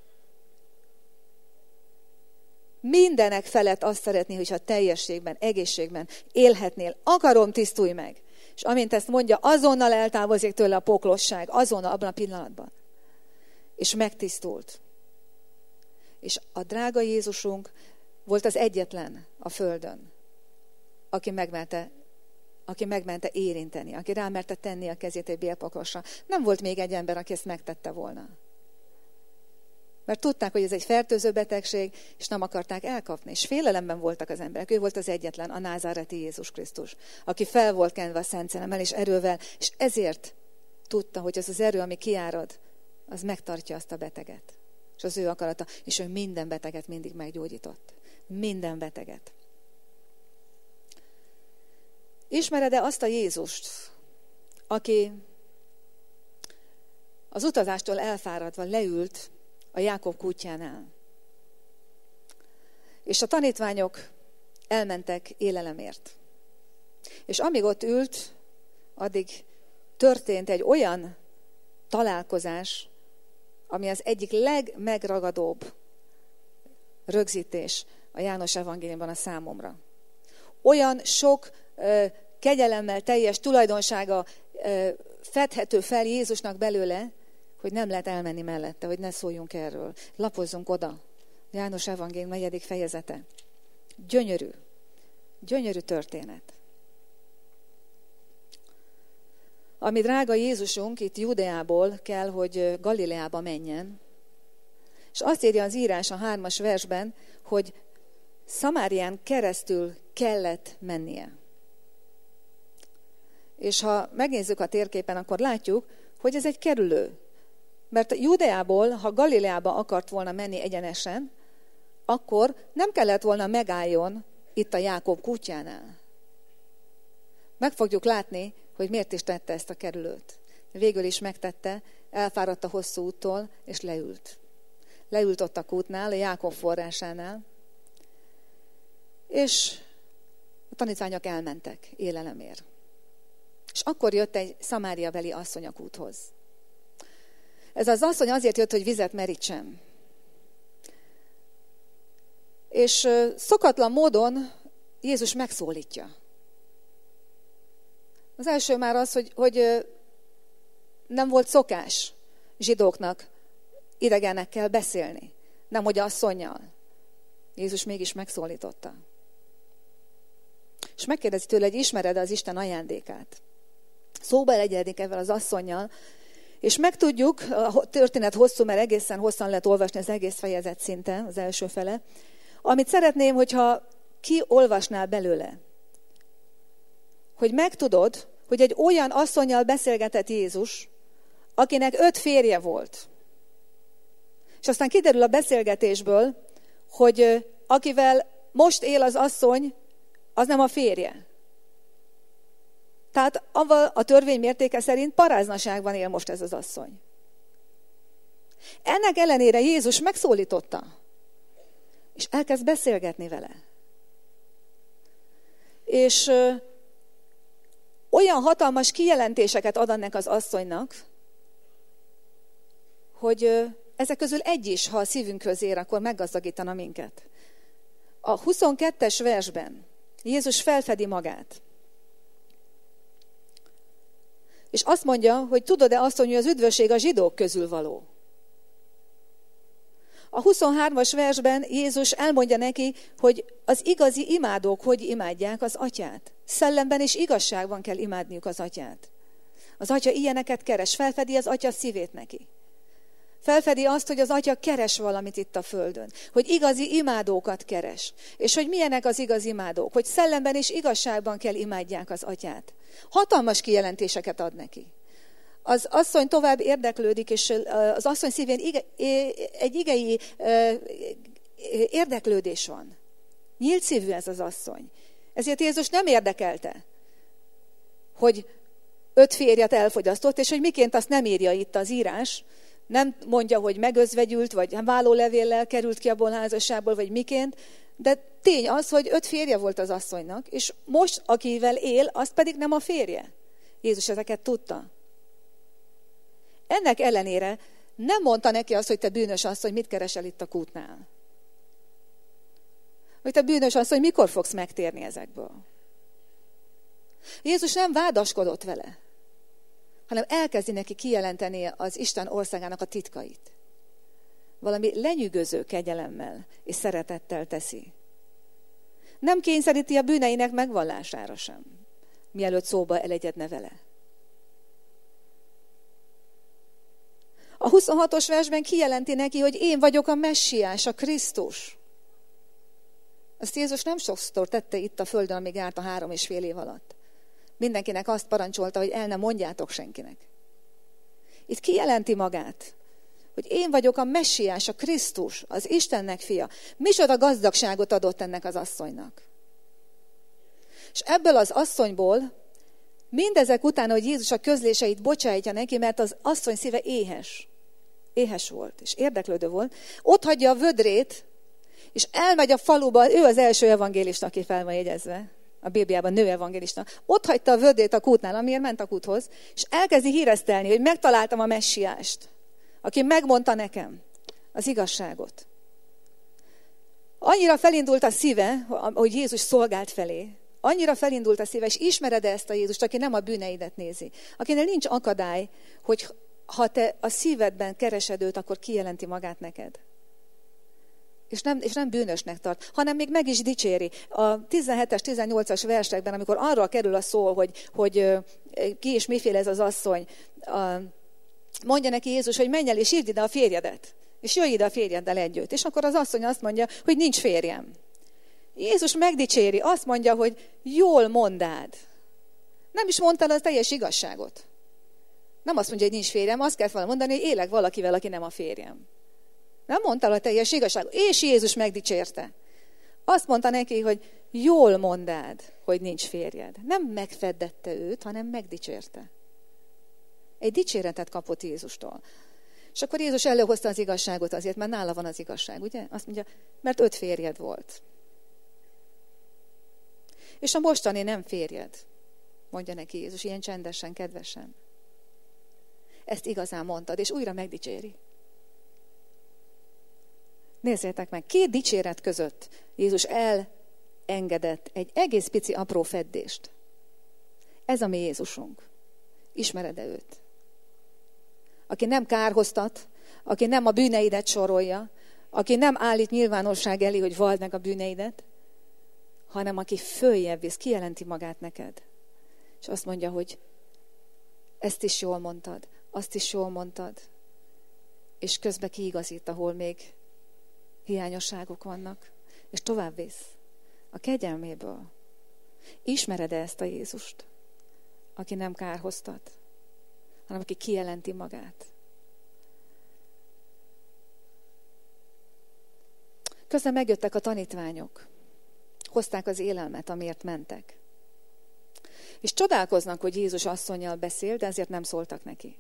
Mindenek felett azt szeretné, hogyha teljességben, egészségben élhetnél. Akarom, tisztulj meg. És amint ezt mondja, azonnal eltávozik tőle a poklosság, azonnal, abban a pillanatban. És megtisztult. És a drága Jézusunk volt az egyetlen a földön, aki megmerte érinteni, aki rámerte tenni a kezét egy bélpoklosra. Nem volt még egy ember, aki ezt megtette volna. Mert tudták, hogy ez egy fertőző betegség, és nem akarták elkapni. És félelemben voltak az emberek. Ő volt az egyetlen, a názáreti Jézus Krisztus, aki fel volt kenve a Szent Szellemmel és erővel, és ezért tudta, hogy az az erő, ami kiárad az megtartja azt a beteget. És az ő akarata. És ő minden beteget mindig meggyógyított. Minden beteget. Ismered-e azt a Jézust, aki az utazástól elfáradva leült a Jákob kútjánál? És a tanítványok elmentek élelemért. És amíg ott ült, addig történt egy olyan találkozás, ami az egyik legmegragadóbb rögzítés a János evangéliumban a számomra. Olyan sok kegyelemmel teljes tulajdonsága fedhető fel Jézusnak belőle, hogy nem lehet elmenni mellette, hogy ne szóljunk erről. Lapozzunk oda. János evangélium 4. fejezete. Gyönyörű. Gyönyörű történet. Ami drága Jézusunk itt Judeából kell, hogy Galileába menjen. És azt írja az írás a 3. versben, hogy Szamárián keresztül kellett mennie. És ha megnézzük a térképen, akkor látjuk, hogy ez egy kerülő. Mert Judeából, ha Galileába akart volna menni egyenesen, akkor nem kellett volna megálljon itt a Jákob kútjánál. Meg fogjuk látni, hogy miért is tette ezt a kerülőt. Végül is megtette, elfáradt a hosszú úttól, és leült. Leült ott a kútnál, a Jákob forrásánál, és a tanítványok elmentek élelemért. És akkor jött egy szamáriabeli asszony a kúthoz. Ez az asszony azért jött, hogy vizet merítsen. És szokatlan módon Jézus megszólítja. Az első már az, hogy nem volt szokás zsidóknak idegenekkel beszélni. Nem, hogy asszonnyal. Jézus mégis megszólította. És megkérdezi tőle, hogy ismered az Isten ajándékát. Szóba egyedik ezzel az asszonnyal, és megtudjuk, a történet hosszú, mert egészen hosszan lehet olvasni az egész fejezet szinte, az első fele, amit szeretném, hogyha kiolvasnál belőle. Hogy megtudod, hogy egy olyan asszonnyal beszélgetett Jézus, akinek 5 férje volt. És aztán kiderül a beszélgetésből, hogy akivel most él az asszony, az nem a férje. Tehát a törvény mértéke szerint paráznaságban él most ez az asszony. Ennek ellenére Jézus megszólította, és elkezd beszélgetni vele. És olyan hatalmas kijelentéseket ad ennek az asszonynak, hogy ezek közül egy is, ha a szívünkhöz ér, akkor meggazdagítana minket. A 22. versben Jézus felfedi magát. És azt mondja, hogy tudod-e azt, hogy az üdvösség a zsidók közül való? A 23. versben Jézus elmondja neki, hogy az igazi imádók hogy imádják az atyát. Szellemben és igazságban kell imádniuk az atyát. Az atya ilyeneket keres, felfedi az atya szívét neki. Felfedi azt, hogy az atya keres valamit itt a földön. Hogy igazi imádókat keres. És hogy milyenek az igazi imádók. Hogy szellemben és igazságban kell imádják az atyát. Hatalmas kijelentéseket ad neki. Az asszony tovább érdeklődik, és az asszony szívén egy igei érdeklődés van. Nyílt szívű ez az asszony. Ezért Jézus nem érdekelte, hogy 5 férjet elfogyasztott, és hogy miként azt nem írja itt az írás. Nem mondja, hogy megözvegyült, vagy vállólevéllel került ki abból a házasságból, vagy miként, de tény az, hogy 5 férje volt az asszonynak, és most, akivel él, az pedig nem a férje. Jézus ezeket tudta. Ennek ellenére nem mondta neki azt, hogy te bűnös asszony, mit keresel itt a kútnál. Hogy te bűnös asszony, mikor fogsz megtérni ezekből. Jézus nem vádaskodott vele, hanem elkezdi neki kijelenteni az Isten országának a titkait. Valami lenyűgöző kegyelemmel és szeretettel teszi. Nem kényszeríti a bűneinek megvallására sem, mielőtt szóba elegyedne vele. A 26. versben kijelenti neki, hogy én vagyok a Messiás, a Krisztus. Ezt Jézus nem sokszor tette itt a földön, amíg járt a 3,5 év alatt. Mindenkinek azt parancsolta, hogy el ne mondjátok senkinek. Itt kijelenti magát, hogy én vagyok a Messiás, a Krisztus, az Istennek fia. Micsoda gazdagságot adott ennek az asszonynak. És ebből az asszonyból, mindezek után, hogy Jézus a közléseit bocsájtja neki, mert az asszony szíve éhes volt, és érdeklődő volt, ott hagyja a vödrét, és elmegy a faluba, ő az első evangélista, aki fel van jegyezve, a Bibliában nő evangélista. Ott hagyta a vödrét a kútnál, amiért ment a kúthoz, és elkezdi híresztelni, hogy megtaláltam a Messiást, aki megmondta nekem az igazságot. Annyira felindult a szíve, hogy Jézus szolgált felé. Annyira felindult a szíve, és ismered-e ezt a Jézust, aki nem a bűneidet nézi. Akinek nincs akadály, hogy ha te a szívedben keresed őt, akkor kijelenti magát neked. És nem bűnösnek tart, hanem még meg is dicséri. A 17-es, 18-as versekben, amikor arról kerül a szó, hogy ki és miféle ez az asszony, mondja neki Jézus, hogy menj el és írd ide a férjedet, és jöjj ide a férjeddel együtt. És akkor az asszony azt mondja, hogy nincs férjem. Jézus megdicséri, azt mondja, hogy jól mondád. Nem is mondtál az teljes igazságot. Nem azt mondja, hogy nincs férjem, azt kell volna mondani, hogy élek valakivel, aki nem a férjem. Nem mondtál a teljes igazságot. És Jézus megdicsérte. Azt mondta neki, hogy jól mondád, hogy nincs férjed. Nem megfeddette őt, hanem megdicsérte. Egy dicséretet kapott Jézustól. És akkor Jézus előhozta az igazságot azért, mert nála van az igazság, ugye? Azt mondja, mert 5 férjed volt. És a mostani nem férjed, mondja neki Jézus, ilyen csendesen, kedvesen. Ezt igazán mondtad, és újra megdicséri. Nézzétek meg, 2 dicséret között Jézus elengedett egy egész pici apró feddést. Ez a mi Jézusunk. Ismered-e őt? Aki nem kárhoztat, aki nem a bűneidet sorolja, aki nem állít nyilvánosság elé, hogy vald meg a bűneidet, hanem aki följebb visz, kijelenti magát neked. És azt mondja, hogy ezt is jól mondtad, azt is jól mondtad, és közben kiigazít, ahol még hiányosságok vannak, és tovább visz a kegyelméből. Ismered-e ezt a Jézust, aki nem kárhoztat, hanem aki kijelenti magát? Közben megjöttek a tanítványok, hozták az élelmet, amiért mentek. És csodálkoznak, hogy Jézus asszonnyal beszél, de ezért nem szóltak neki.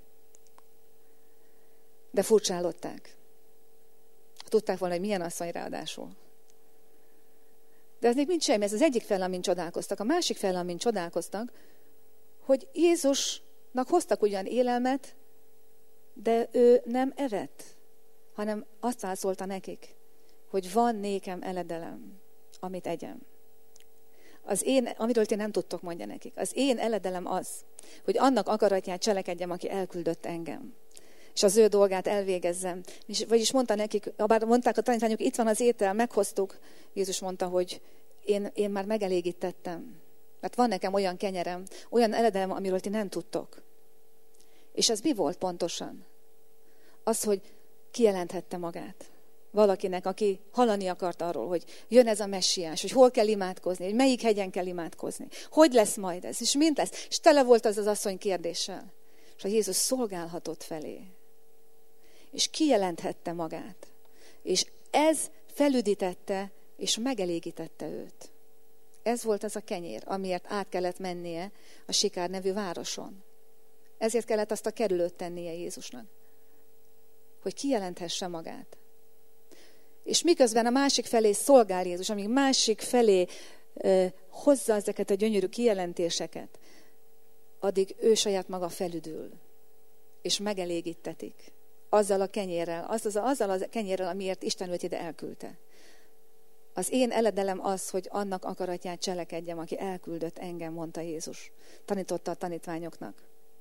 De furcsálották. Tudták volna, hogy milyen asszony ráadásul. De ez még mind semmi, ez az egyik fel, amin csodálkoztak. A másik fel, amin csodálkoztak, hogy Jézusnak hoztak ugyan élelmet, de ő nem evett, hanem azt válaszolta nekik, hogy van nékem eledelem, amit egyem. Amiről ti nem tudtok, mondja nekik. Az én eledelem az, hogy annak akaratját cselekedjem, aki elküldött engem. És az ő dolgát elvégezzem. Vagyis mondta nekik, bár mondták a tanítványok, itt van az étel, meghoztuk. Jézus mondta, hogy én már megelégítettem. Mert van nekem olyan kenyerem, olyan eledelem, amiről ti nem tudtok. És ez mi volt pontosan? Az, hogy kijelenthette magát valakinek, aki hallani akart arról, hogy jön ez a Messiás, hogy hol kell imádkozni, hogy melyik hegyen kell imádkozni, hogy lesz majd ez, és mint lesz. És tele volt az asszony kérdéssel. És a Jézus szolgálhatott felé. És kijelenthette magát. És ez felüdítette, és megelégítette őt. Ez volt az a kenyér, amiért át kellett mennie a Sikár nevű városon. Ezért kellett azt a kerülőt tennie Jézusnak. Hogy kijelenthesse magát. És miközben a másik felé szolgál Jézus, amíg másik felé hozza ezeket a gyönyörű kijelentéseket, addig ő saját maga felüdül, és megelégítetik. Azzal a kenyérrel, azzal a kenyérrel, amiért Isten őt ide elküldte. Az én eledelem az, hogy annak akaratját cselekedjem, aki elküldött engem, mondta Jézus. Tanította a tanítványoknak.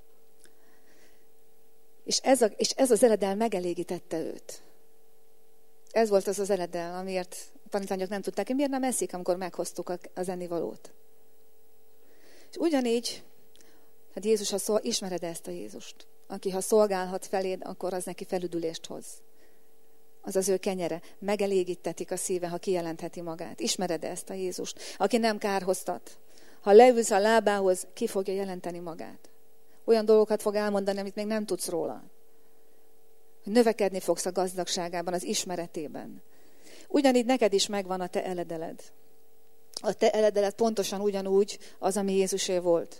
És ez az eledel megelégítette őt. Ez volt az eledel, amiért a tanítványok nem tudták, hogy miért nem eszik, amikor meghoztuk az ennivalót. És ugyanígy, hát Jézus, ismered ezt a Jézust, aki ha szolgálhat feléd, akkor az neki felüdülést hoz. Az az ő kenyere. Megelégítetik a szíve, ha kijelentheti magát. Ismered ezt a Jézust, aki nem kárhoztat. Ha leülsz a lábához, ki fogja jelenteni magát. Olyan dolgokat fog elmondani, amit még nem tudsz róla. hogy növekedni fogsz a gazdagságában, az ismeretében. Ugyanígy neked is megvan a te eledeled. A te eledeled pontosan ugyanúgy az, ami Jézusé volt.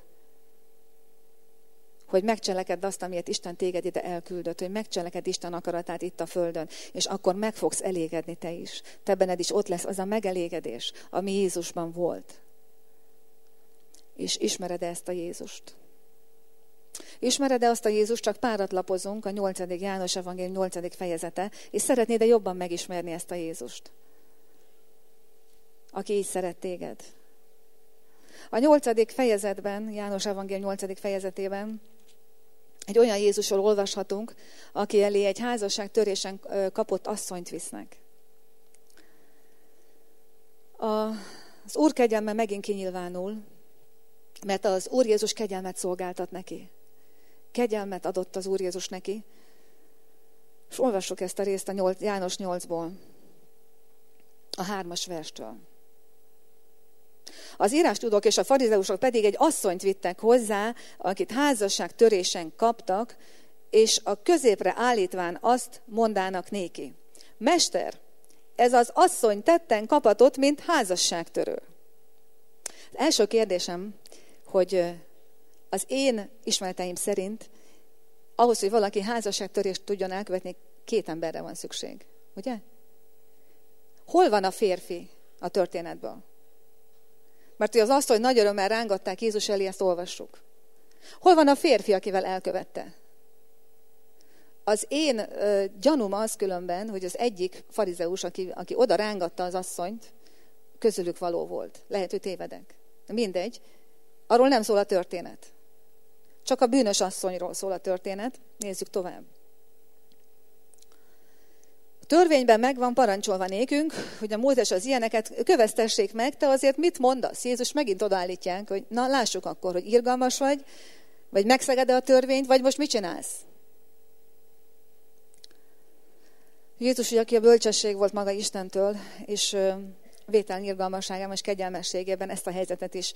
Hogy megcselekedd azt, amiért Isten téged ide elküldött, hogy megcselekedd Isten akaratát itt a földön, és akkor meg fogsz elégedni te is. Te benned is ott lesz az a megelégedés, ami Jézusban volt. És ismered-e ezt a Jézust? Ismered-e azt a Jézust? Csak párat lapozunk, a 8. János Evangélium 8. fejezete, és szeretnéd-e jobban megismerni ezt a Jézust? Aki így szeret téged. A 8. fejezetben, János Evangélium 8. fejezetében egy olyan Jézusról olvashatunk, aki elé egy házasságtörésen kapott asszonyt visznek. Az Úr kegyelme megint kinyilvánul, mert az Úr Jézus kegyelmet szolgáltat neki. Kegyelmet adott az Úr Jézus neki. És olvassuk ezt a részt a János 8-ból, a 3. verstől. Az írástudók és a farizeusok pedig egy asszonyt vittek hozzá, akit házasságtörésen kaptak, és a középre állítván azt mondának néki: Mester, ez az asszony tetten kapatott, mint házasságtörő. Az első kérdésem, hogy az én ismereteim szerint ahhoz, hogy valaki házasságtörést tudjon elkövetni, 2 emberre van szükség. Ugye? Hol van a férfi a történetből? Mert az asszony nagy örömmel rángatták Jézus elé, ezt olvassuk. Hol van a férfi, akivel elkövette? Az én gyanúm az különben, hogy az egyik farizeus, aki oda rángatta az asszonyt, közülük való volt. Lehet, hogy tévedek. De mindegy. Arról nem szól a történet. Csak a bűnös asszonyról szól a történet. Nézzük tovább. A törvényben meg van parancsolva nékünk, hogy a Mózes az ilyeneket köveztessék meg, te azért mit mondasz? Jézus megint odaállítják, hogy na lássuk akkor, hogy irgalmas vagy megszeged-e a törvényt, vagy most mit csinálsz? Jézus, ugye, aki a bölcsesség volt maga Istentől, és vételen irgalmasságában és kegyelmességében ezt a helyzetet is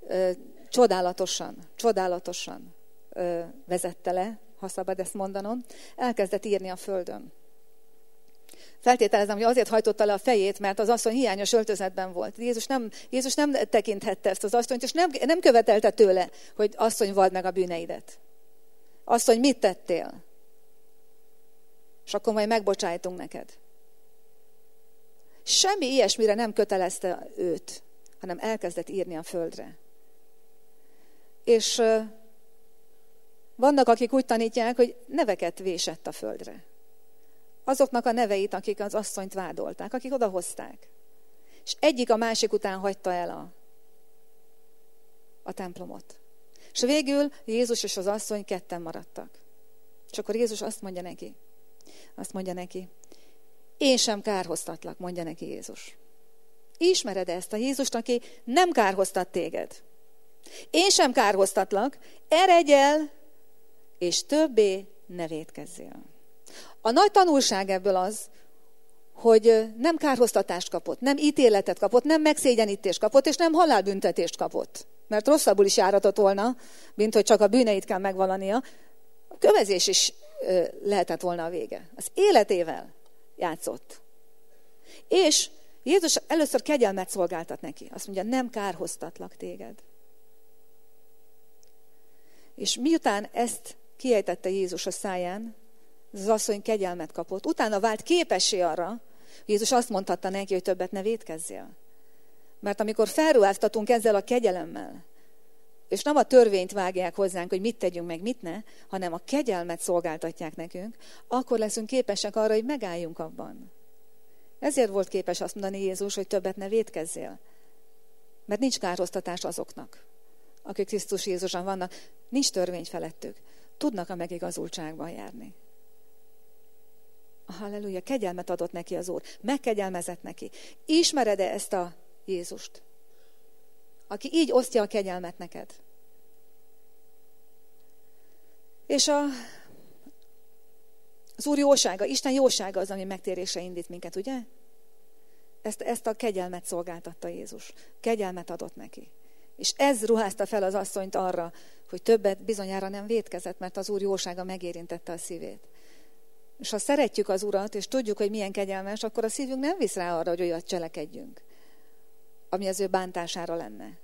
csodálatosan vezette le, ha szabad ezt mondanom, elkezdett írni a földön. Feltételezem, hogy azért hajtotta le a fejét, mert az asszony hiányos öltözetben volt. Jézus nem tekinthette ezt az asszonyt, és nem követelte tőle, hogy asszony, vald meg a bűneidet. Asszony, mit tettél? És akkor majd megbocsájtunk neked. Semmi ilyesmire nem kötelezte őt, hanem elkezdett írni a földre. És vannak, akik úgy tanítják, hogy neveket vésett a földre. Azoknak a neveit, akik az asszonyt vádolták, akik odahozták. És egyik a másik után hagyta el a templomot. És végül Jézus és az asszony ketten maradtak. És akkor Jézus azt mondja neki, én sem kárhoztatlak, mondja neki Jézus. Ismered ezt a Jézust, aki nem kárhoztat téged? Én sem kárhoztatlak, eredj el, és többé ne vétkezzél. A nagy tanulság ebből az, hogy nem kárhoztatást kapott, nem ítéletet kapott, nem megszégyenítést kapott, és nem halálbüntetést kapott. Mert rosszabbul is járatott volna, mint hogy csak a bűneit kell megvallania. A kövezés is lehetett volna a vége. Az életével játszott. És Jézus először kegyelmet szolgáltat neki. Azt mondja, nem kárhoztatlak téged. És miután ezt kiejtette Jézus a száján, az asszony kegyelmet kapott. Utána vált képessé arra, Jézus azt mondhatta neki, hogy többet ne vétkezzél. Mert amikor felruháztatunk ezzel a kegyelemmel, és nem a törvényt vágják hozzánk, hogy mit tegyünk meg, mit ne, hanem a kegyelmet szolgáltatják nekünk, akkor leszünk képesek arra, hogy megálljunk abban. Ezért volt képes azt mondani Jézus, hogy többet ne vétkezzél. Mert nincs kárhoztatás azoknak, akik Krisztus Jézuson vannak. Nincs törvény felettük. Tudnak a megigazultságban járni. Halleluja, kegyelmet adott neki az Úr. Megkegyelmezett neki. Ismered-e ezt a Jézust? Aki így osztja a kegyelmet neked. És az Úr jósága, Isten jósága az, ami megtérésre indít minket, ugye? Ezt a kegyelmet szolgáltatta Jézus. Kegyelmet adott neki. És ez ruházta fel az asszonyt arra, hogy többet bizonyára nem vétkezett, mert az Úr jósága megérintette a szívét. És ha szeretjük az Urat, és tudjuk, hogy milyen kegyelmes, akkor a szívünk nem visz rá arra, hogy olyat cselekedjünk, ami az ő bántására lenne.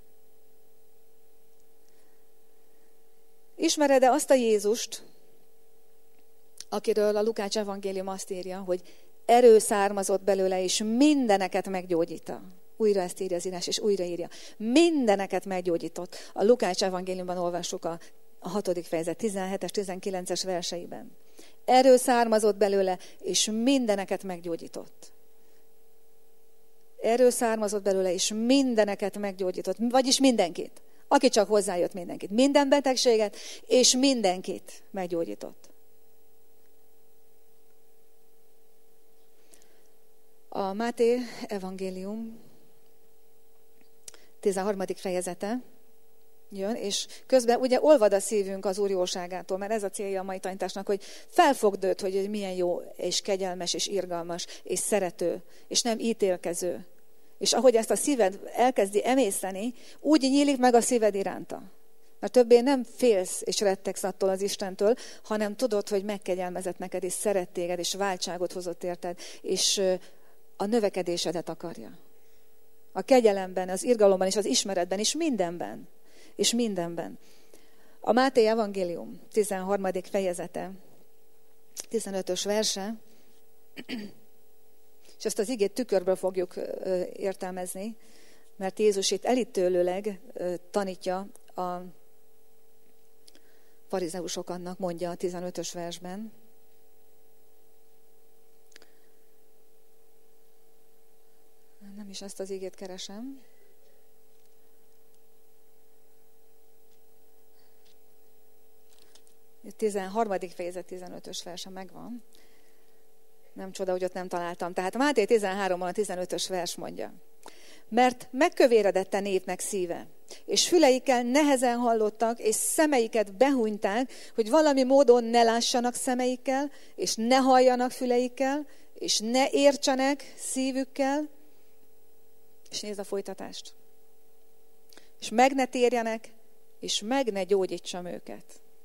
Ismered-e azt a Jézust, akiről a Lukács evangélium azt írja, hogy erő származott belőle, és mindeneket meggyógyítta. Újra ezt írja az írás, és újra írja. Mindeneket meggyógyított. A Lukács evangéliumban olvassuk a 6. fejezet 17-es, 19-es verseiben. Erő származott belőle, és mindeneket meggyógyított. Erő származott belőle, és mindeneket meggyógyított. Vagyis mindenkit. Aki csak hozzájött, mindenkit. Minden betegséget, és mindenkit meggyógyított. A Máté evangélium 13. fejezete jön, és közben ugye olvad a szívünk az Úr jóságától, mert ez a célja a mai tanításnak, hogy felfogd őt, hogy milyen jó, és kegyelmes, és irgalmas, és szerető, és nem ítélkező. És ahogy ezt a szíved elkezdi emészteni, úgy nyílik meg a szíved iránta. Mert többé nem félsz és rettegsz attól az Istentől, hanem tudod, hogy megkegyelmezett neked, és szeret téged, és váltságot hozott érted, és a növekedésedet akarja. A kegyelemben, az irgalomban, és az ismeretben, és mindenben. És mindenben. A Máté evangélium 13. fejezete, 15-ös verse, és ezt az igét tükörből fogjuk értelmezni, mert Jézus itt elítélőleg tanítja a farizeusoknak, mondja a 15-ös versben. Nem is ezt az igét keresem. A 13. fejezet 15-ös verse megvan. Nem csoda, hogy ott nem találtam. Tehát Máté 13-ban a 15-ös vers mondja. Mert megkövéredett a népnek szíve, és füleikkel nehezen hallottak, és szemeiket behúnyták, hogy valami módon ne lássanak szemeikkel, és ne halljanak füleikkel, és ne értsenek szívükkel, és nézd a folytatást. És meg ne térjenek, és meg ne gyógyítsam őket.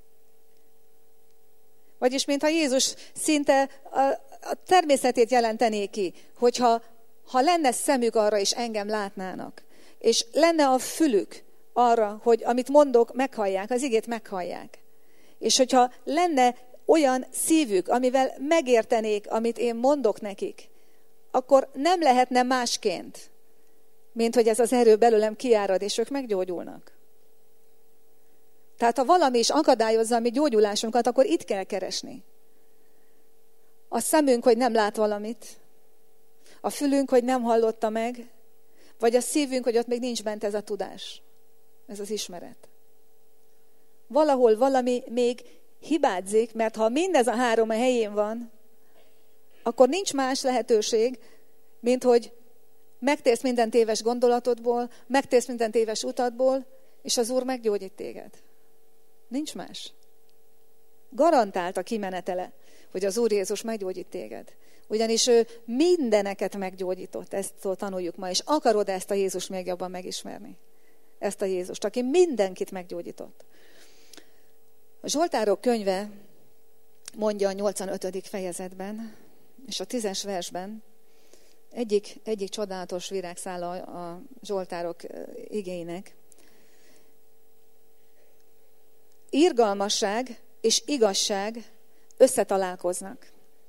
Vagyis, mintha Jézus szinte a természetét jelentené ki, hogyha lenne szemük arra, és engem látnának, és lenne a fülük arra, hogy amit mondok, meghallják, az igét meghallják. És hogyha lenne olyan szívük, amivel megértenék, amit én mondok nekik, akkor nem lehetne másként, mint hogy ez az erő belőlem kiárad, és ők meggyógyulnak. Tehát ha valami is akadályozza a mi gyógyulásunkat, akkor itt kell keresni. A szemünk, hogy nem lát valamit, a fülünk, hogy nem hallotta meg, vagy a szívünk, hogy ott még nincs bent ez a tudás, ez az ismeret. Valahol valami még hibázik, mert ha mindez a három a helyén van, akkor nincs más lehetőség, mint hogy megtérsz minden téves gondolatodból, megtérsz minden téves utatból, és az Úr meggyógyít téged. Nincs más. Garantált a kimenetele, hogy az Úr Jézus meggyógyít téged. Ugyanis ő mindeneket meggyógyított, ezt tanuljuk ma, és akarod ezt a Jézust még jobban megismerni. Ezt a Jézust, aki mindenkit meggyógyított. A Zsoltárok könyve mondja a 85. fejezetben, és a 10-es versben, egyik csodálatos virágszála a Zsoltárok igéinek. Irgalmasság és igazság összetalálkoznak.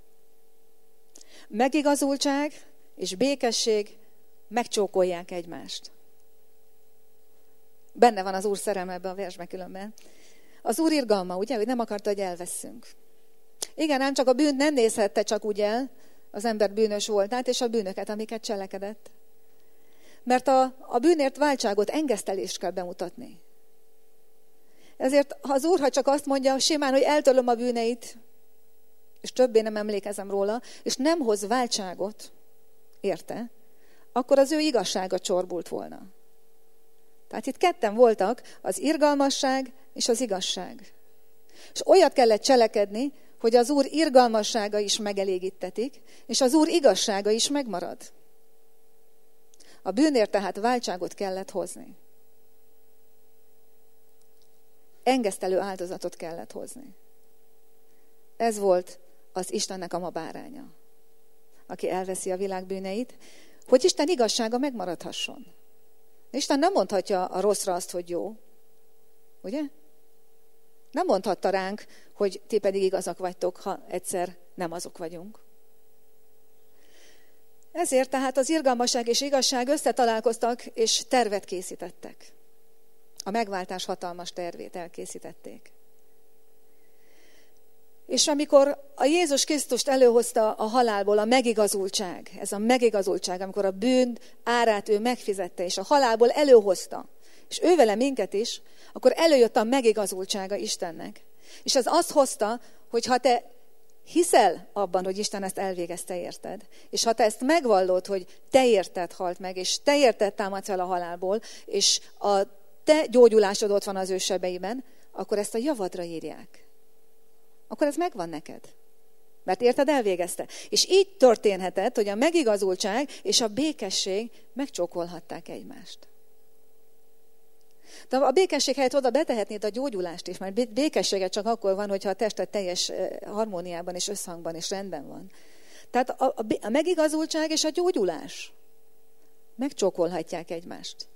Megigazultság és békesség megcsókolják egymást. Benne van az Úr szerelme ebben a versben különben. Az Úr irgalma, ugye, hogy nem akarta, hogy elveszünk. Igen, ám csak a bűnt nem nézhette csak úgy el, az ember bűnös voltát, és a bűnöket, amiket cselekedett. Mert a bűnért váltságot, engesztelést kell bemutatni. Ezért az Úr, ha csak azt mondja simán, hogy eltörlöm a bűneit, és többé nem emlékezem róla, és nem hoz váltságot, érte, akkor az ő igazsága csorbult volna. Tehát itt ketten voltak, az irgalmasság és az igazság. És olyat kellett cselekedni, hogy az Úr irgalmassága is megelégítetik, és az Úr igazsága is megmarad. A bűnért tehát váltságot kellett hozni. Engesztelő áldozatot kellett hozni. Ez volt az Istennek a ma báránya, aki elveszi a világ bűneit, hogy Isten igazsága megmaradhasson. Isten nem mondhatja a rosszra azt, hogy jó. Ugye? Nem mondhatta ránk, hogy ti pedig igazak vagytok, ha egyszer nem azok vagyunk. Ezért tehát az irgalmasság és igazság összetalálkoztak, és tervet készítettek. A megváltás hatalmas tervét elkészítették. És amikor a Jézus Krisztust előhozta a halálból, a megigazultság, ez a megigazultság, amikor a bűn árát ő megfizette, és a halálból előhozta, és ő vele minket is, akkor előjött a megigazultsága Istennek. És ez azt hozta, hogy ha te hiszel abban, hogy Isten ezt elvégezte érted, és ha te ezt megvallod, hogy te érted halt meg, és te érted támadsz fel a halálból, és a te gyógyulásod ott van az ő sebeiben, akkor ezt a javadra írják. Akkor ez megvan neked. Mert érted, elvégezte. És így történhetett, hogy a megigazultság és a békesség megcsókolhatták egymást. De a békesség helyett oda betehetnéd a gyógyulást is, mert békessége csak akkor van, hogyha a tested teljes harmóniában és összhangban és rendben van. Tehát a megigazultság és a gyógyulás megcsókolhatják egymást.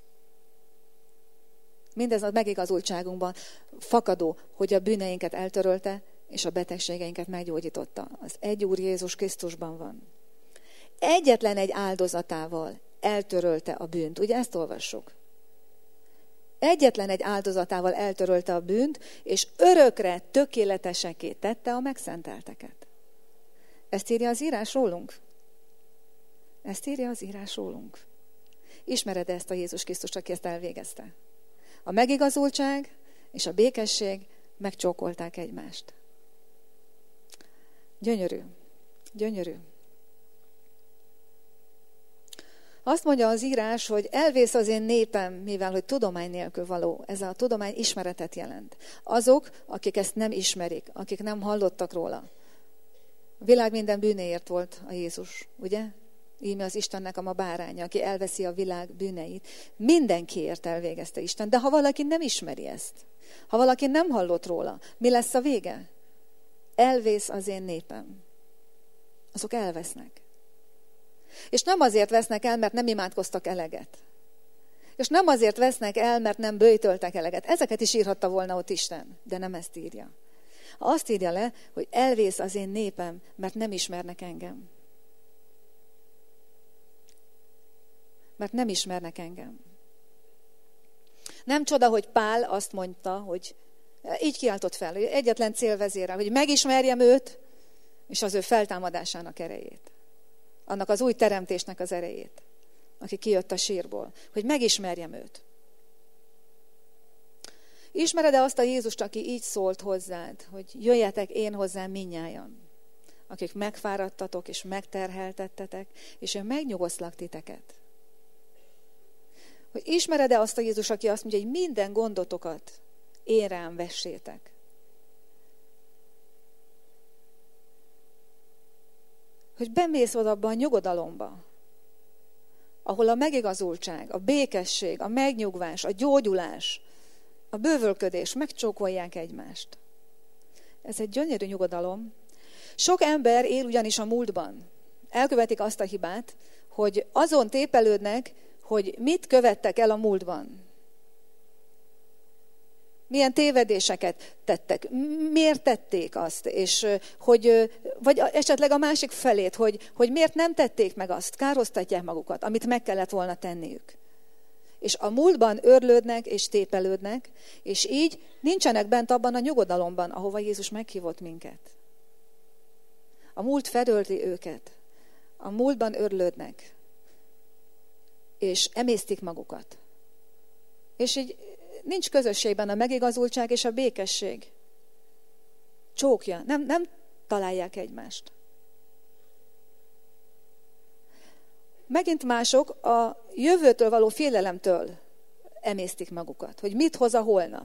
Mindez a megigazultságunkban fakadó, hogy a bűneinket eltörölte, és a betegségeinket meggyógyította. Az egy Úr Jézus Krisztusban van. Egyetlen egy áldozatával eltörölte a bűnt. Ugye ezt olvassuk? Egyetlen egy áldozatával eltörölte a bűnt, és örökre tökéleteseké tette a megszentelteket. Ezt írja az írás rólunk? Ezt írja az írás rólunk. Ismered ezt a Jézus Krisztust, aki ezt elvégezte? A megigazultság és a békesség megcsókolták egymást. Gyönyörű. Gyönyörű. Azt mondja az írás, hogy elvész az én népem, mivel hogy tudomány nélkül való. Ez a tudomány ismeretet jelent. Azok, akik ezt nem ismerik, akik nem hallottak róla. A világ minden bűnéért volt a Jézus, ugye? Íme az Istennek a ma báránya, aki elveszi a világ bűneit. Mindenkiért elvégezte Isten. De ha valaki nem ismeri ezt, ha valaki nem hallott róla, mi lesz a vége? Elvész az én népem. Azok elvesznek. És nem azért vesznek el, mert nem imádkoztak eleget. És nem azért vesznek el, mert nem böjtöltek eleget. Ezeket is írhatta volna ott Isten, de nem ezt írja. Azt írja le, hogy elvész az én népem, mert nem ismernek engem. Mert nem ismernek engem. Nem csoda, hogy Pál azt mondta, hogy így kiáltott fel, hogy egyetlen célvezérel, hogy megismerjem őt, és az ő feltámadásának erejét. Annak az új teremtésnek az erejét, aki kijött a sírból, hogy megismerjem őt. Ismered-e azt a Jézust, aki így szólt hozzád, hogy jöjjetek én hozzám mindnyájan, akik megfáradtatok és megterheltettetek, és én megnyugosztlak titeket? Hogy ismered-e azt a Jézus, aki azt mondja, hogy minden gondotokat én rám vessétek? Hogy bemész oda abba a nyugodalomba, ahol a megigazultság, a békesség, a megnyugvás, a gyógyulás, a bővölködés megcsókolják egymást. Ez egy gyönyörű nyugodalom. Sok ember él ugyanis a múltban. Elkövetik azt a hibát, hogy azon tépelődnek, hogy mit követtek el a múltban. Milyen tévedéseket tettek, miért tették azt, és hogy, vagy esetleg a másik felét, hogy miért nem tették meg azt, károsztatják magukat, amit meg kellett volna tenniük. És a múltban őrlődnek és tépelődnek, és így nincsenek bent abban a nyugodalomban, ahova Jézus meghívott minket. A múlt fedölti őket, a múltban őrlődnek, és emésztik magukat. És így nincs közösségben a megigazultság és a békesség. Csókja, nem találják egymást. Megint mások a jövőtől való félelemtől emésztik magukat, hogy mit hoz a holnap.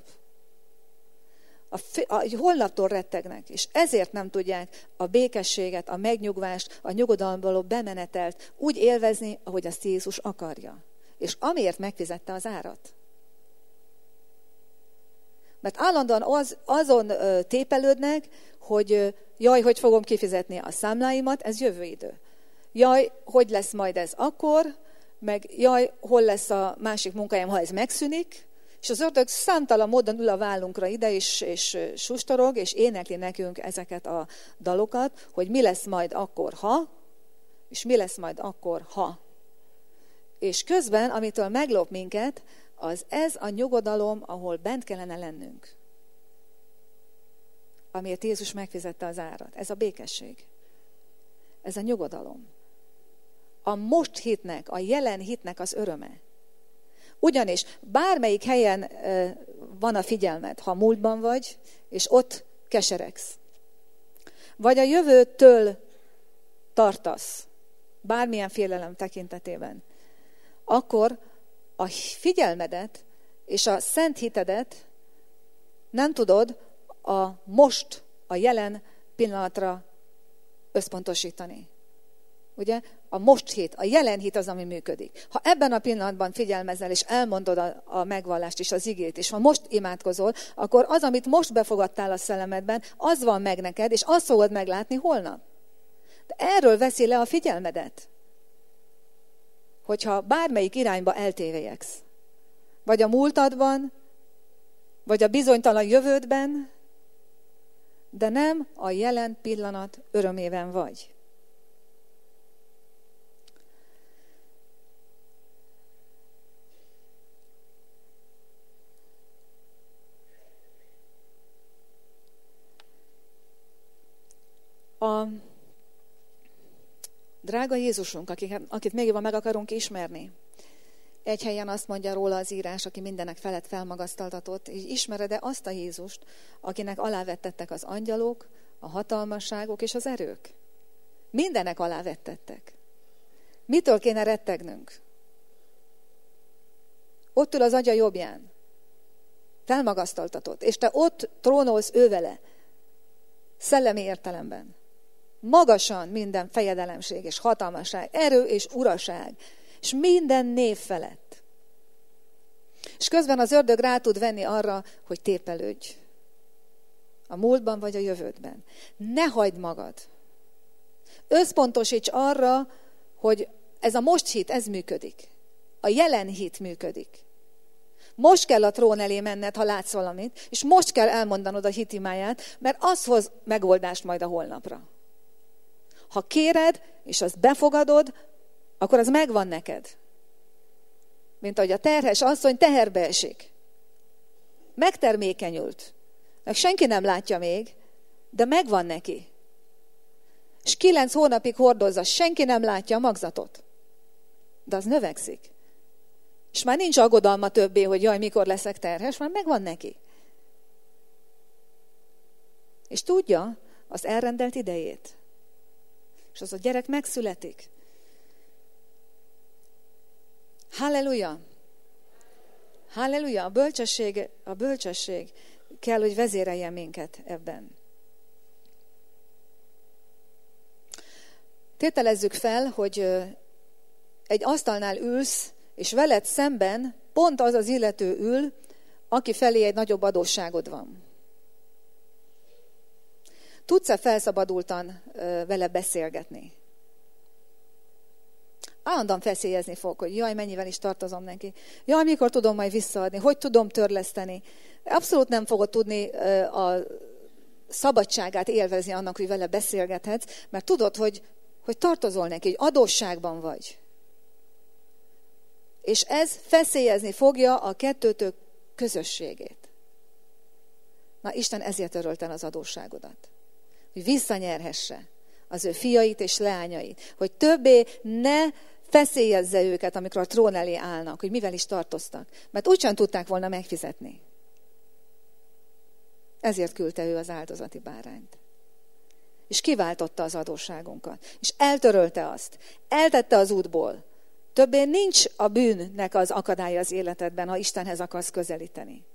A holnaptól rettegnek, és ezért nem tudják a békességet, a megnyugvást, a nyugodalomba való bemenetelt úgy élvezni, ahogy azt Jézus akarja. És amiért megfizette az árat. Mert állandóan azon tépelődnek, hogy jaj, hogy fogom kifizetni a számláimat, ez jövő idő. Jaj, hogy lesz majd ez akkor, meg jaj, hol lesz a másik munkájám, ha ez megszűnik, és az ördög számtalan módon ül a vállunkra ide, és sustorog, és énekli nekünk ezeket a dalokat, hogy mi lesz majd akkor, ha, és mi lesz majd akkor, ha. És közben, amitől meglop minket, az ez a nyugodalom, ahol bent kellene lennünk. Amiért Jézus megfizette az árat. Ez a békesség. Ez a nyugodalom. A most hitnek, a jelen hitnek az öröme. Ugyanis bármelyik helyen van a figyelmed, ha múltban vagy, és ott keseregsz. Vagy a jövőtől tartasz, bármilyen félelem tekintetében, akkor a figyelmedet és a szent hitedet nem tudod a most, a jelen pillanatra összpontosítani. Ugye? A most hit, a jelen hit az, ami működik. Ha ebben a pillanatban figyelmezel, és elmondod a megvallást és az igét, és ha most imádkozol, akkor az, amit most befogadtál a szellemedben, az van meg neked, és azt fogod meglátni holnap. De erről veszi le a figyelmedet. Hogyha bármelyik irányba eltévejeksz. Vagy a múltadban, vagy a bizonytalan jövődben, de nem a jelen pillanat örömében vagy. A drága Jézusunk, akit még jobban meg akarunk ismerni, egy helyen azt mondja róla az írás, aki mindenek felett felmagasztaltatott, és ismered-e azt a Jézust, akinek alávettettek az angyalok, a hatalmasságok és az erők? Mindenek alávettettek. Mitől kéne rettegnünk? Ott ül az Atya jobbján. Felmagasztaltatott. És te ott trónolsz ő vele. Szellemi értelemben. Magasan minden fejedelemség és hatalmasság, erő és uraság. És minden név felett. És közben az ördög rá tud venni arra, hogy tépelődj. A múltban vagy a jövődben. Ne hagyd magad. Összpontosíts arra, hogy ez a most hit, ez működik. A jelen hit működik. Most kell a trón elé menned, ha látsz valamit, és most kell elmondanod a hitimáját, mert az hoz megoldást majd a holnapra. Ha kéred, és azt befogadod, akkor az megvan neked. Mint ahogy a terhes asszony teherbe esik. Megtermékenyült. Meg senki nem látja még, de megvan neki. És 9 hónapig hordozza, senki nem látja a magzatot. De az növekszik. És már nincs aggodalma többé, hogy jaj, mikor leszek terhes, már megvan neki. És tudja az elrendelt idejét. És az a gyerek megszületik. Halleluja! Halleluja! A bölcsesség kell, hogy vezéreljen minket ebben. Tételezzük fel, hogy egy asztalnál ülsz, és veled szemben pont az az illető ül, aki felé egy nagyobb adósságod van. Tudsz-e felszabadultan vele beszélgetni? Állandóan feszélyezni fog, hogy jaj, mennyivel is tartozom neki. Jaj, mikor tudom majd visszaadni, hogy tudom törleszteni. Abszolút nem fogod tudni a szabadságát élvezni annak, hogy vele beszélgethetsz, mert tudod, hogy tartozol neki, hogy adósságban vagy. És ez feszélyezni fogja a kettőtök közösségét. Na, Isten ezért törölt el az adósságodat. Hogy visszanyerhesse az ő fiait és leányait. Hogy többé ne feszélyezze őket, amikor a trón elé állnak, hogy mivel is tartoztak. Mert úgysem tudták volna megfizetni. Ezért küldte ő az áldozati bárányt. És kiváltotta az adósságunkat. És eltörölte azt. Eltette az útból. Többé nincs a bűnnek az akadálya az életedben, ha Istenhez akarsz közelíteni.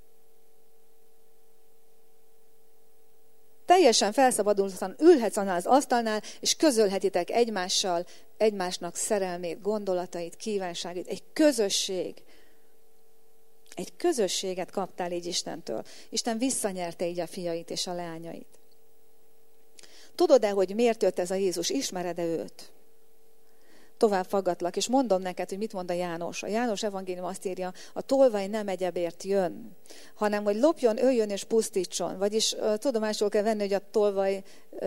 Teljesen felszabadultan ülhetsz annál az asztalnál, és közölhetitek egymással, egymásnak szerelmét, gondolatait, kívánságait. Egy közösség. Egy közösséget kaptál így Istentől. Isten visszanyerte így a fiait és a leányait. Tudod-e, hogy miért jött ez a Jézus? Ismered-e őt? Tovább faggatlak, és mondom neked, hogy mit mond a János. A János evangélium azt írja, a tolvaj nem egyebért jön, hanem hogy lopjon, öljön és pusztítson. Vagyis tudomásul kell venni, hogy a tolvaj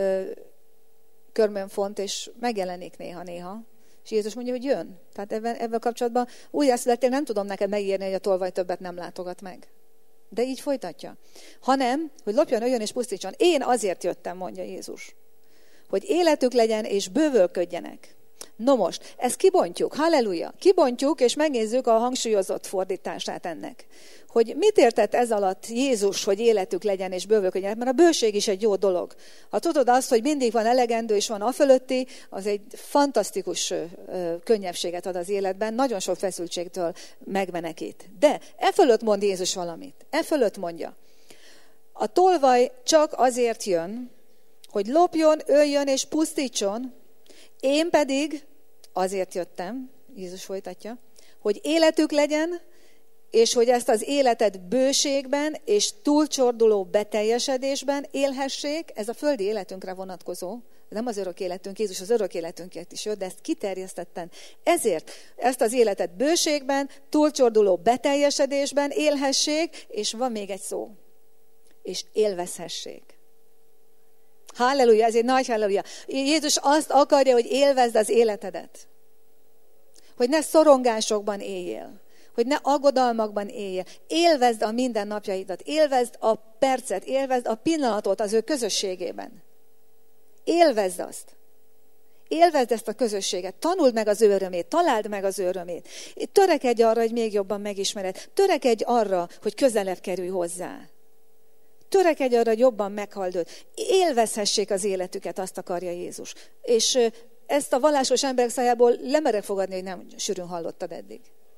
körmönfont, és megjelenik néha-néha. És Jézus mondja, hogy jön. Tehát ebben kapcsolatban újjászülettél, nem tudom neked megírni, hogy a tolvaj többet nem látogat meg. De így folytatja. Hanem, hogy lopjon, öljön és pusztítson. Én azért jöttem, mondja Jézus, hogy életük legyen és bővölködjenek. No most, ezt kibontjuk, halleluja, kibontjuk, és megnézzük a hangsúlyozott fordítását ennek. Hogy mit értett ez alatt Jézus, hogy életük legyen és bővölködjenek, mert a bőség is egy jó dolog. Ha tudod azt, hogy mindig van elegendő és van afölötti, az egy fantasztikus könnyebbséget ad az életben, nagyon sok feszültségtől megmenekít. De e fölött mond Jézus valamit, e fölött mondja. A tolvaj csak azért jön, hogy lopjon, öljön és pusztítson, én pedig azért jöttem, Jézus folytatja, hogy életük legyen, és hogy ezt az életet bőségben és túlcsorduló beteljesedésben élhessék, ez a földi életünkre vonatkozó, nem az örök életünk, Jézus az örök életünkért is jött, de ezt kiterjesztetten. Ezért ezt az életet bőségben, túlcsorduló beteljesedésben élhessék, és van még egy szó, és élvezhessék. Halleluja, ez egy nagy halleluja. Jézus azt akarja, hogy élvezd az életedet. Hogy ne szorongásokban éljél. Hogy ne aggodalmakban éljél. Élvezd a mindennapjaidat. Élvezd a percet. Élvezd a pillanatot az ő közösségében. Élvezd azt. Élvezd ezt a közösséget. Tanuld meg az ő örömét. Találd meg az ő örömét. Törekedj arra, hogy még jobban megismered. Törekedj arra, hogy közelebb kerülj hozzá. Törekedj arra, hogy jobban meghalld őt. Élvezhessék az életüket, azt akarja Jézus. És ezt a vallásos emberek szájából lemerek fogadni, hogy nem sűrűn hallottad eddig.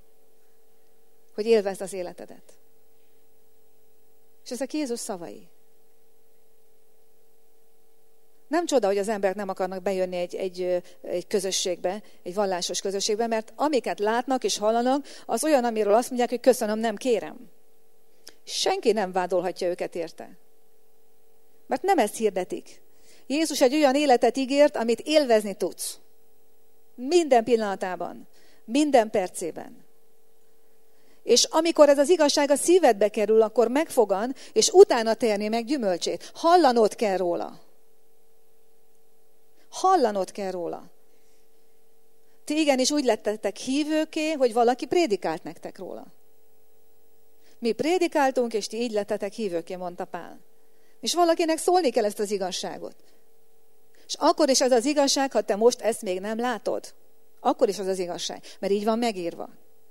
Hogy élvezd az életedet. És ezek Jézus szavai. Nem csoda, hogy az emberek nem akarnak bejönni egy közösségbe, egy vallásos közösségbe, mert amiket látnak és hallanak, az olyan, amiről azt mondják, hogy köszönöm, nem kérem. Senki nem vádolhatja őket érte. Mert nem ezt hirdetik. Jézus egy olyan életet ígért, amit élvezni tudsz. Minden pillanatában, minden percében. És amikor ez az igazság a szívedbe kerül, akkor megfogan, és utána terni meg gyümölcsét. Hallanod kell róla. Hallanod kell róla. Ti igenis úgy lettetek hívőké, hogy valaki prédikált nektek róla. Mi prédikáltunk, és ti így lettetek hívőké, mondta Pál. És valakinek szólni kell ezt az igazságot. És akkor is az az igazság, ha te most ezt még nem látod. Akkor is az az igazság, mert így van megírva.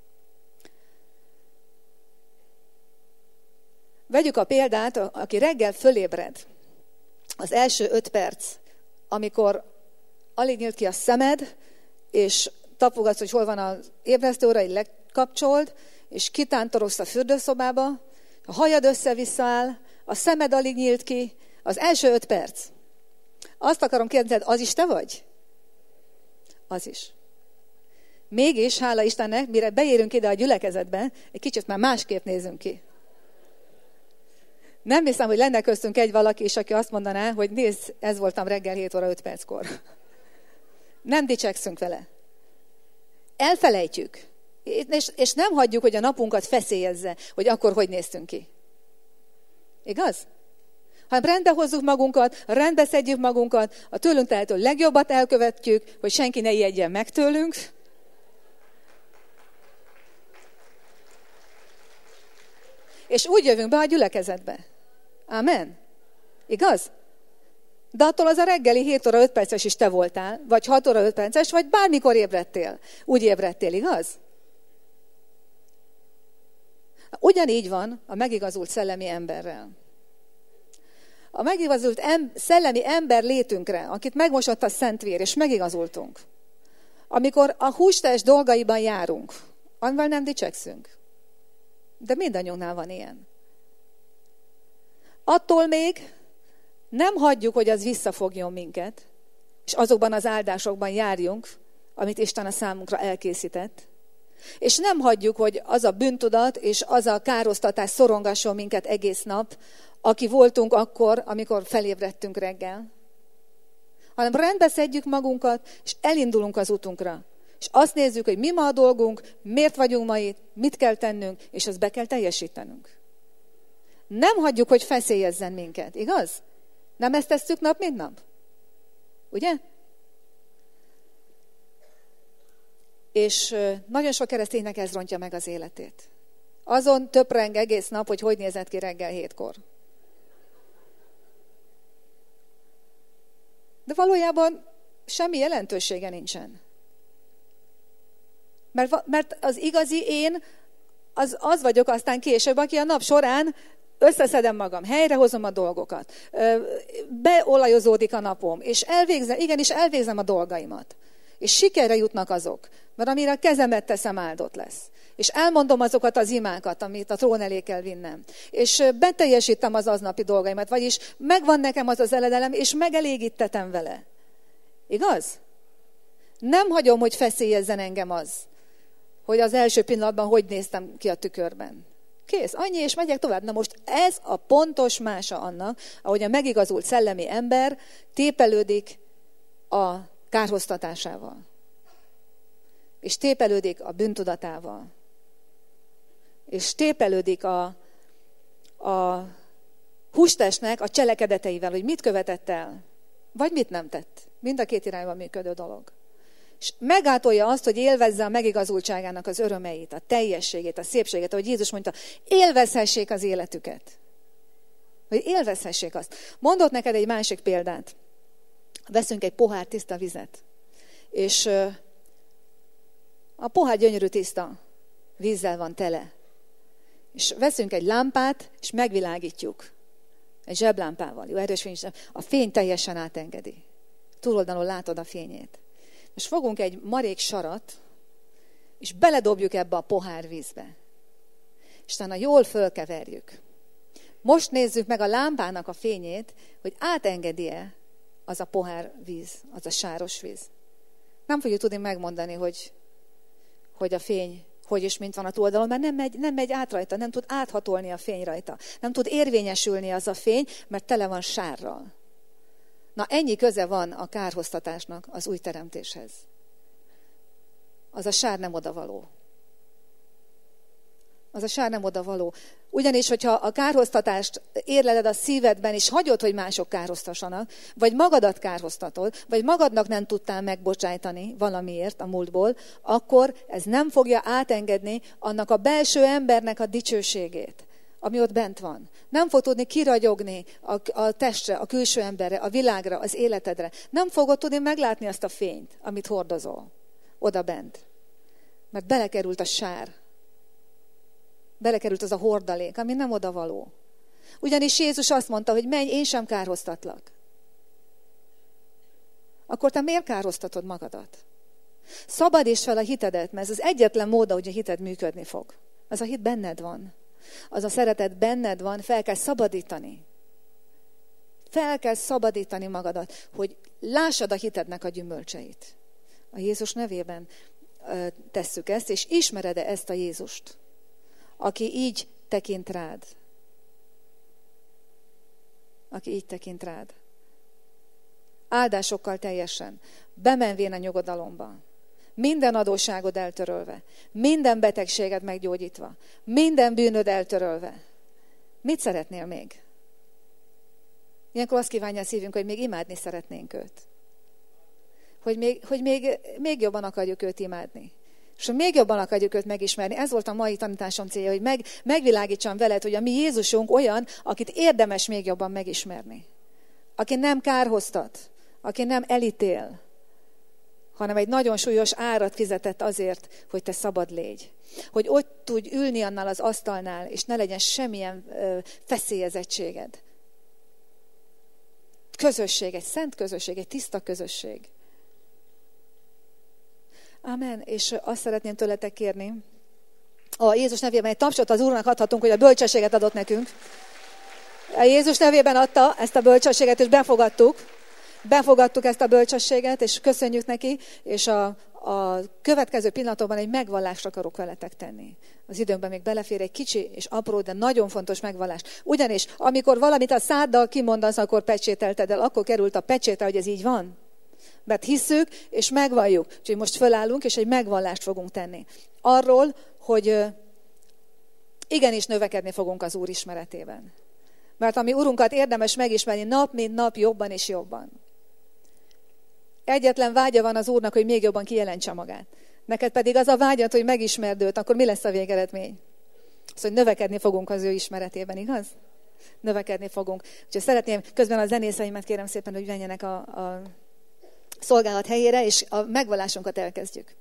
Vegyük a példát, aki reggel fölébred. Az első 5 perc, amikor alig nyílt ki a szemed, és tapogatsz, hogy hol van az ébresztőóra, így lekapcsold, és kitántorogsz a fürdőszobába, a hajad össze-vissza áll, a szemed alig nyílt ki, az első 5 perc. Azt akarom kérdezni, az is te vagy? Az is. Mégis, hála Istennek, mire beérünk ide a gyülekezetbe, egy kicsit már másképp nézünk ki. Nem hiszem, hogy lenne köztünk egy valaki is, aki azt mondaná, hogy nézd, ez voltam reggel 7 óra 5 perckor. Nem dicsekszünk vele. Elfelejtjük. És nem hagyjuk, hogy a napunkat feszélyezze, hogy akkor hogy néztünk ki. Igaz? Ha rendbe hozzuk magunkat, rendbe szedjük magunkat, a tőlünk tehető legjobbat elkövetjük, hogy senki ne ijedjen meg tőlünk. És úgy jövünk be a gyülekezetbe. Amen. Igaz? De attól az a reggeli 7 óra 5 perces is te voltál, vagy 6 óra 5 perces, vagy bármikor ébredtél. Úgy ébredtél, igaz? Ugyanígy van a megigazult szellemi emberrel. A megigazult szellemi ember létünkre, akit megmosott a Szentvér, és megigazultunk. Amikor a hústest dolgaiban járunk, amivel nem dicsekszünk. De mindannyiunknál van ilyen. Attól még nem hagyjuk, hogy az visszafogjon minket, és azokban az áldásokban járjunk, amit Isten a számunkra elkészített, És nem hagyjuk, hogy az a bűntudat és az a károsztatás szorongasson minket egész nap, aki voltunk akkor, amikor felébredtünk reggel. Hanem rendbe szedjük magunkat, és elindulunk az utunkra. És azt nézzük, hogy mi ma a dolgunk, miért vagyunk ma itt, mit kell tennünk, és azt be kell teljesítenünk. Nem hagyjuk, hogy feszélyezzen minket, igaz? Nem ezt tesszük nap, mint nap? Ugye? És nagyon sok kereszténynek ez rontja meg az életét. Azon töpreng egész nap, hogy nézett ki reggel 7-kor. De valójában semmi jelentősége nincsen. Mert az igazi én, az vagyok aztán később, aki a nap során összeszedem magam, helyrehozom a dolgokat, beolajozódik a napom, és elvégzem a dolgaimat. És sikerre jutnak azok, mert amire a kezemet teszem, áldott lesz. És elmondom azokat az imákat, amit a trón elé kell vinnem. És beteljesítem az aznapi dolgaimat, vagyis megvan nekem az az eledelem, és megelégítetem vele. Igaz? Nem hagyom, hogy feszélyezzen engem az, hogy az első pillanatban hogy néztem ki a tükörben. Kész, annyi, és megyek tovább. Na most ez a pontos mása annak, ahogy a megigazult szellemi ember tépelődik a kárhoztatásával. És tépelődik a bűntudatával. És tépelődik a hústestnek a cselekedeteivel, hogy mit követett el, vagy mit nem tett. Mind a két irányban működő dolog. És megátolja azt, hogy élvezze a megigazultságának az örömeit, a teljességét, a szépségét, ahogy Jézus mondta, élvezhessék az életüket. Hogy élvezhessék azt. Mondott neked egy másik példát. Veszünk egy pohár tiszta vizet. És a pohár gyönyörű tiszta vízzel van tele. És veszünk egy lámpát, és megvilágítjuk. Egy zseblámpával. Jó, erős fény. A fény teljesen átengedi. Túloldalon látod a fényét. Most fogunk egy marék sarat, és beledobjuk ebbe a pohár vízbe. És utána jól fölkeverjük. Most nézzük meg a lámpának a fényét, hogy átengedi-e az a pohár víz, az a sáros víz. Nem fogjuk tudni megmondani, hogy a fény hogy és mint van a túloldalon, mert nem megy át rajta, nem tud áthatolni a fény rajta. Nem tud érvényesülni az a fény, mert tele van sárral. Na, ennyi köze van a kárhoztatásnak az új teremtéshez. Az a sár nem odavaló. Az a sár nem odavaló. Ugyanis, hogyha a kárhoztatást érleled a szívedben, és hagyod, hogy mások kárhoztassanak, vagy magadat kárhoztatod, vagy magadnak nem tudtál megbocsájtani valamiért a múltból, akkor ez nem fogja átengedni annak a belső embernek a dicsőségét, ami ott bent van. Nem fog tudni kiragyogni a testre, a külső emberre, a világra, az életedre. Nem fogod tudni meglátni azt a fényt, amit hordozol oda bent. Mert belekerült a sár. Belekerült az a hordalék, ami nem odavaló. Ugyanis Jézus azt mondta, hogy menj, én sem kárhoztatlak. Akkor te miért kárhoztatod magadat? Szabadítsd fel a hitedet, mert ez az egyetlen mód, hogy a hited működni fog. Az a hit benned van. Az a szeretet benned van, fel kell szabadítani. Fel kell szabadítani magadat, hogy lássad a hitednek a gyümölcseit. A Jézus nevében tesszük ezt, és ismered-e ezt a Jézust, aki így tekint rád? Aki így tekint rád. Áldásokkal teljesen, bemenvén a nyugodalomba. Minden adósságod eltörölve, minden betegséged meggyógyítva, minden bűnöd eltörölve. Mit szeretnél még? Ilyenkor azt kívánja a szívünk, hogy még imádni szeretnénk őt. Hogy még jobban akarjuk őt imádni. És hogy még jobban akarjuk őt megismerni. Ez volt a mai tanításom célja, hogy megvilágítsam veled, hogy a mi Jézusunk olyan, akit érdemes még jobban megismerni. Aki nem kárhoztat, aki nem elítél, hanem egy nagyon súlyos árat fizetett azért, hogy te szabad légy. Hogy ott tudj ülni annál az asztalnál, és ne legyen semmilyen feszélyezettséged. Közösség, egy szent közösség, egy tiszta közösség. Amen. És azt szeretném tőletek kérni, a Jézus nevében egy tapsot az Úrnak adhatunk, hogy a bölcsességet adott nekünk. A Jézus nevében adta ezt a bölcsességet, és befogadtuk. Befogadtuk ezt a bölcsességet, és köszönjük neki, és a következő pillanatokban egy megvallást akarok veletek tenni. Az időnkben még belefér egy kicsi és apró, de nagyon fontos megvallás. Ugyanis, amikor valamit a száddal kimondasz, akkor pecsételted el, akkor került a pecséte, hogy ez így van. Mert hisszük, és megvalljuk. Úgyhogy most fölállunk, és egy megvallást fogunk tenni. Arról, hogy igenis növekedni fogunk az Úr ismeretében. Mert a mi Urunkat érdemes megismerni nap, mint nap, jobban és jobban. Egyetlen vágya van az Úrnak, hogy még jobban kijelentse magát. Neked pedig az a vágyad, hogy megismerd őt, akkor mi lesz a végeredmény? Az, hogy növekedni fogunk az ő ismeretében, igaz? Növekedni fogunk. Úgyhogy szeretném közben a zenészeimet kérem szépen, hogy menjenek a szolgálat helyére, és a megvallásunkat elkezdjük.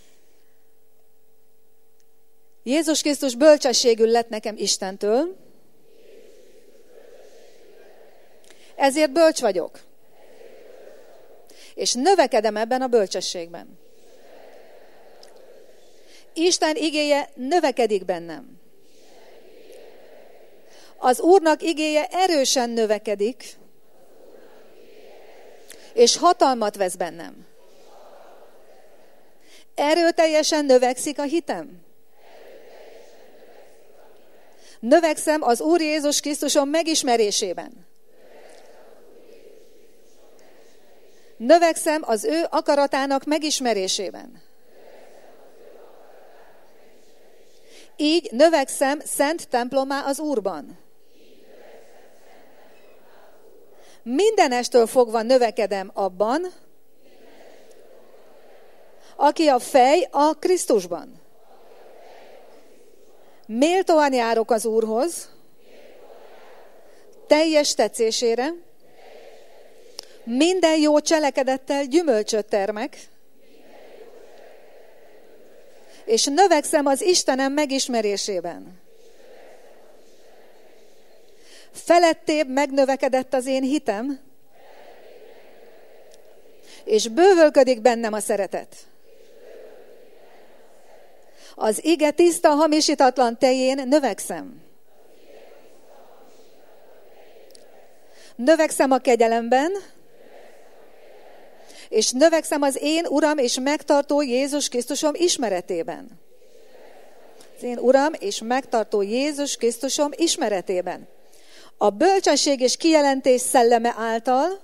Jézus Krisztus bölcsességül lett nekem Istentől, ezért bölcs vagyok. És növekedem ebben a bölcsességben. Isten igéje növekedik bennem. Az Úrnak igéje erősen növekedik, és hatalmat vesz bennem. Erőteljesen növekszik a hitem. Növekszem az Úr Jézus Krisztuson megismerésében. Növekszem az ő akaratának megismerésében. Így növekszem szent templomá az Úrban. Mindenestől fogva növekedem abban, aki a fej a Krisztusban. Méltóan járok az Úrhoz, teljes tetszésére, minden jó cselekedettel gyümölcsöt termek, és növekszem az Istenem megismerésében. Felettébb megnövekedett az én hitem, és bővölködik bennem a szeretet. Az ige tiszta, hamisítatlan tején növekszem. Növekszem a kegyelemben, és növekszem az én Uram és megtartó Jézus Krisztusom ismeretében. Az én Uram és megtartó Jézus Krisztusom ismeretében. A bölcsesség és kijelentés szelleme által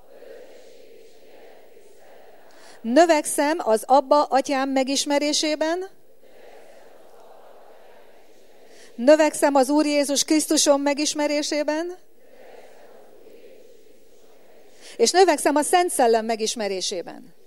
növekszem az Abba Atyám megismerésében, növekszem az Úr Jézus Krisztusom megismerésében, és növekszem a Szent Szellem megismerésében.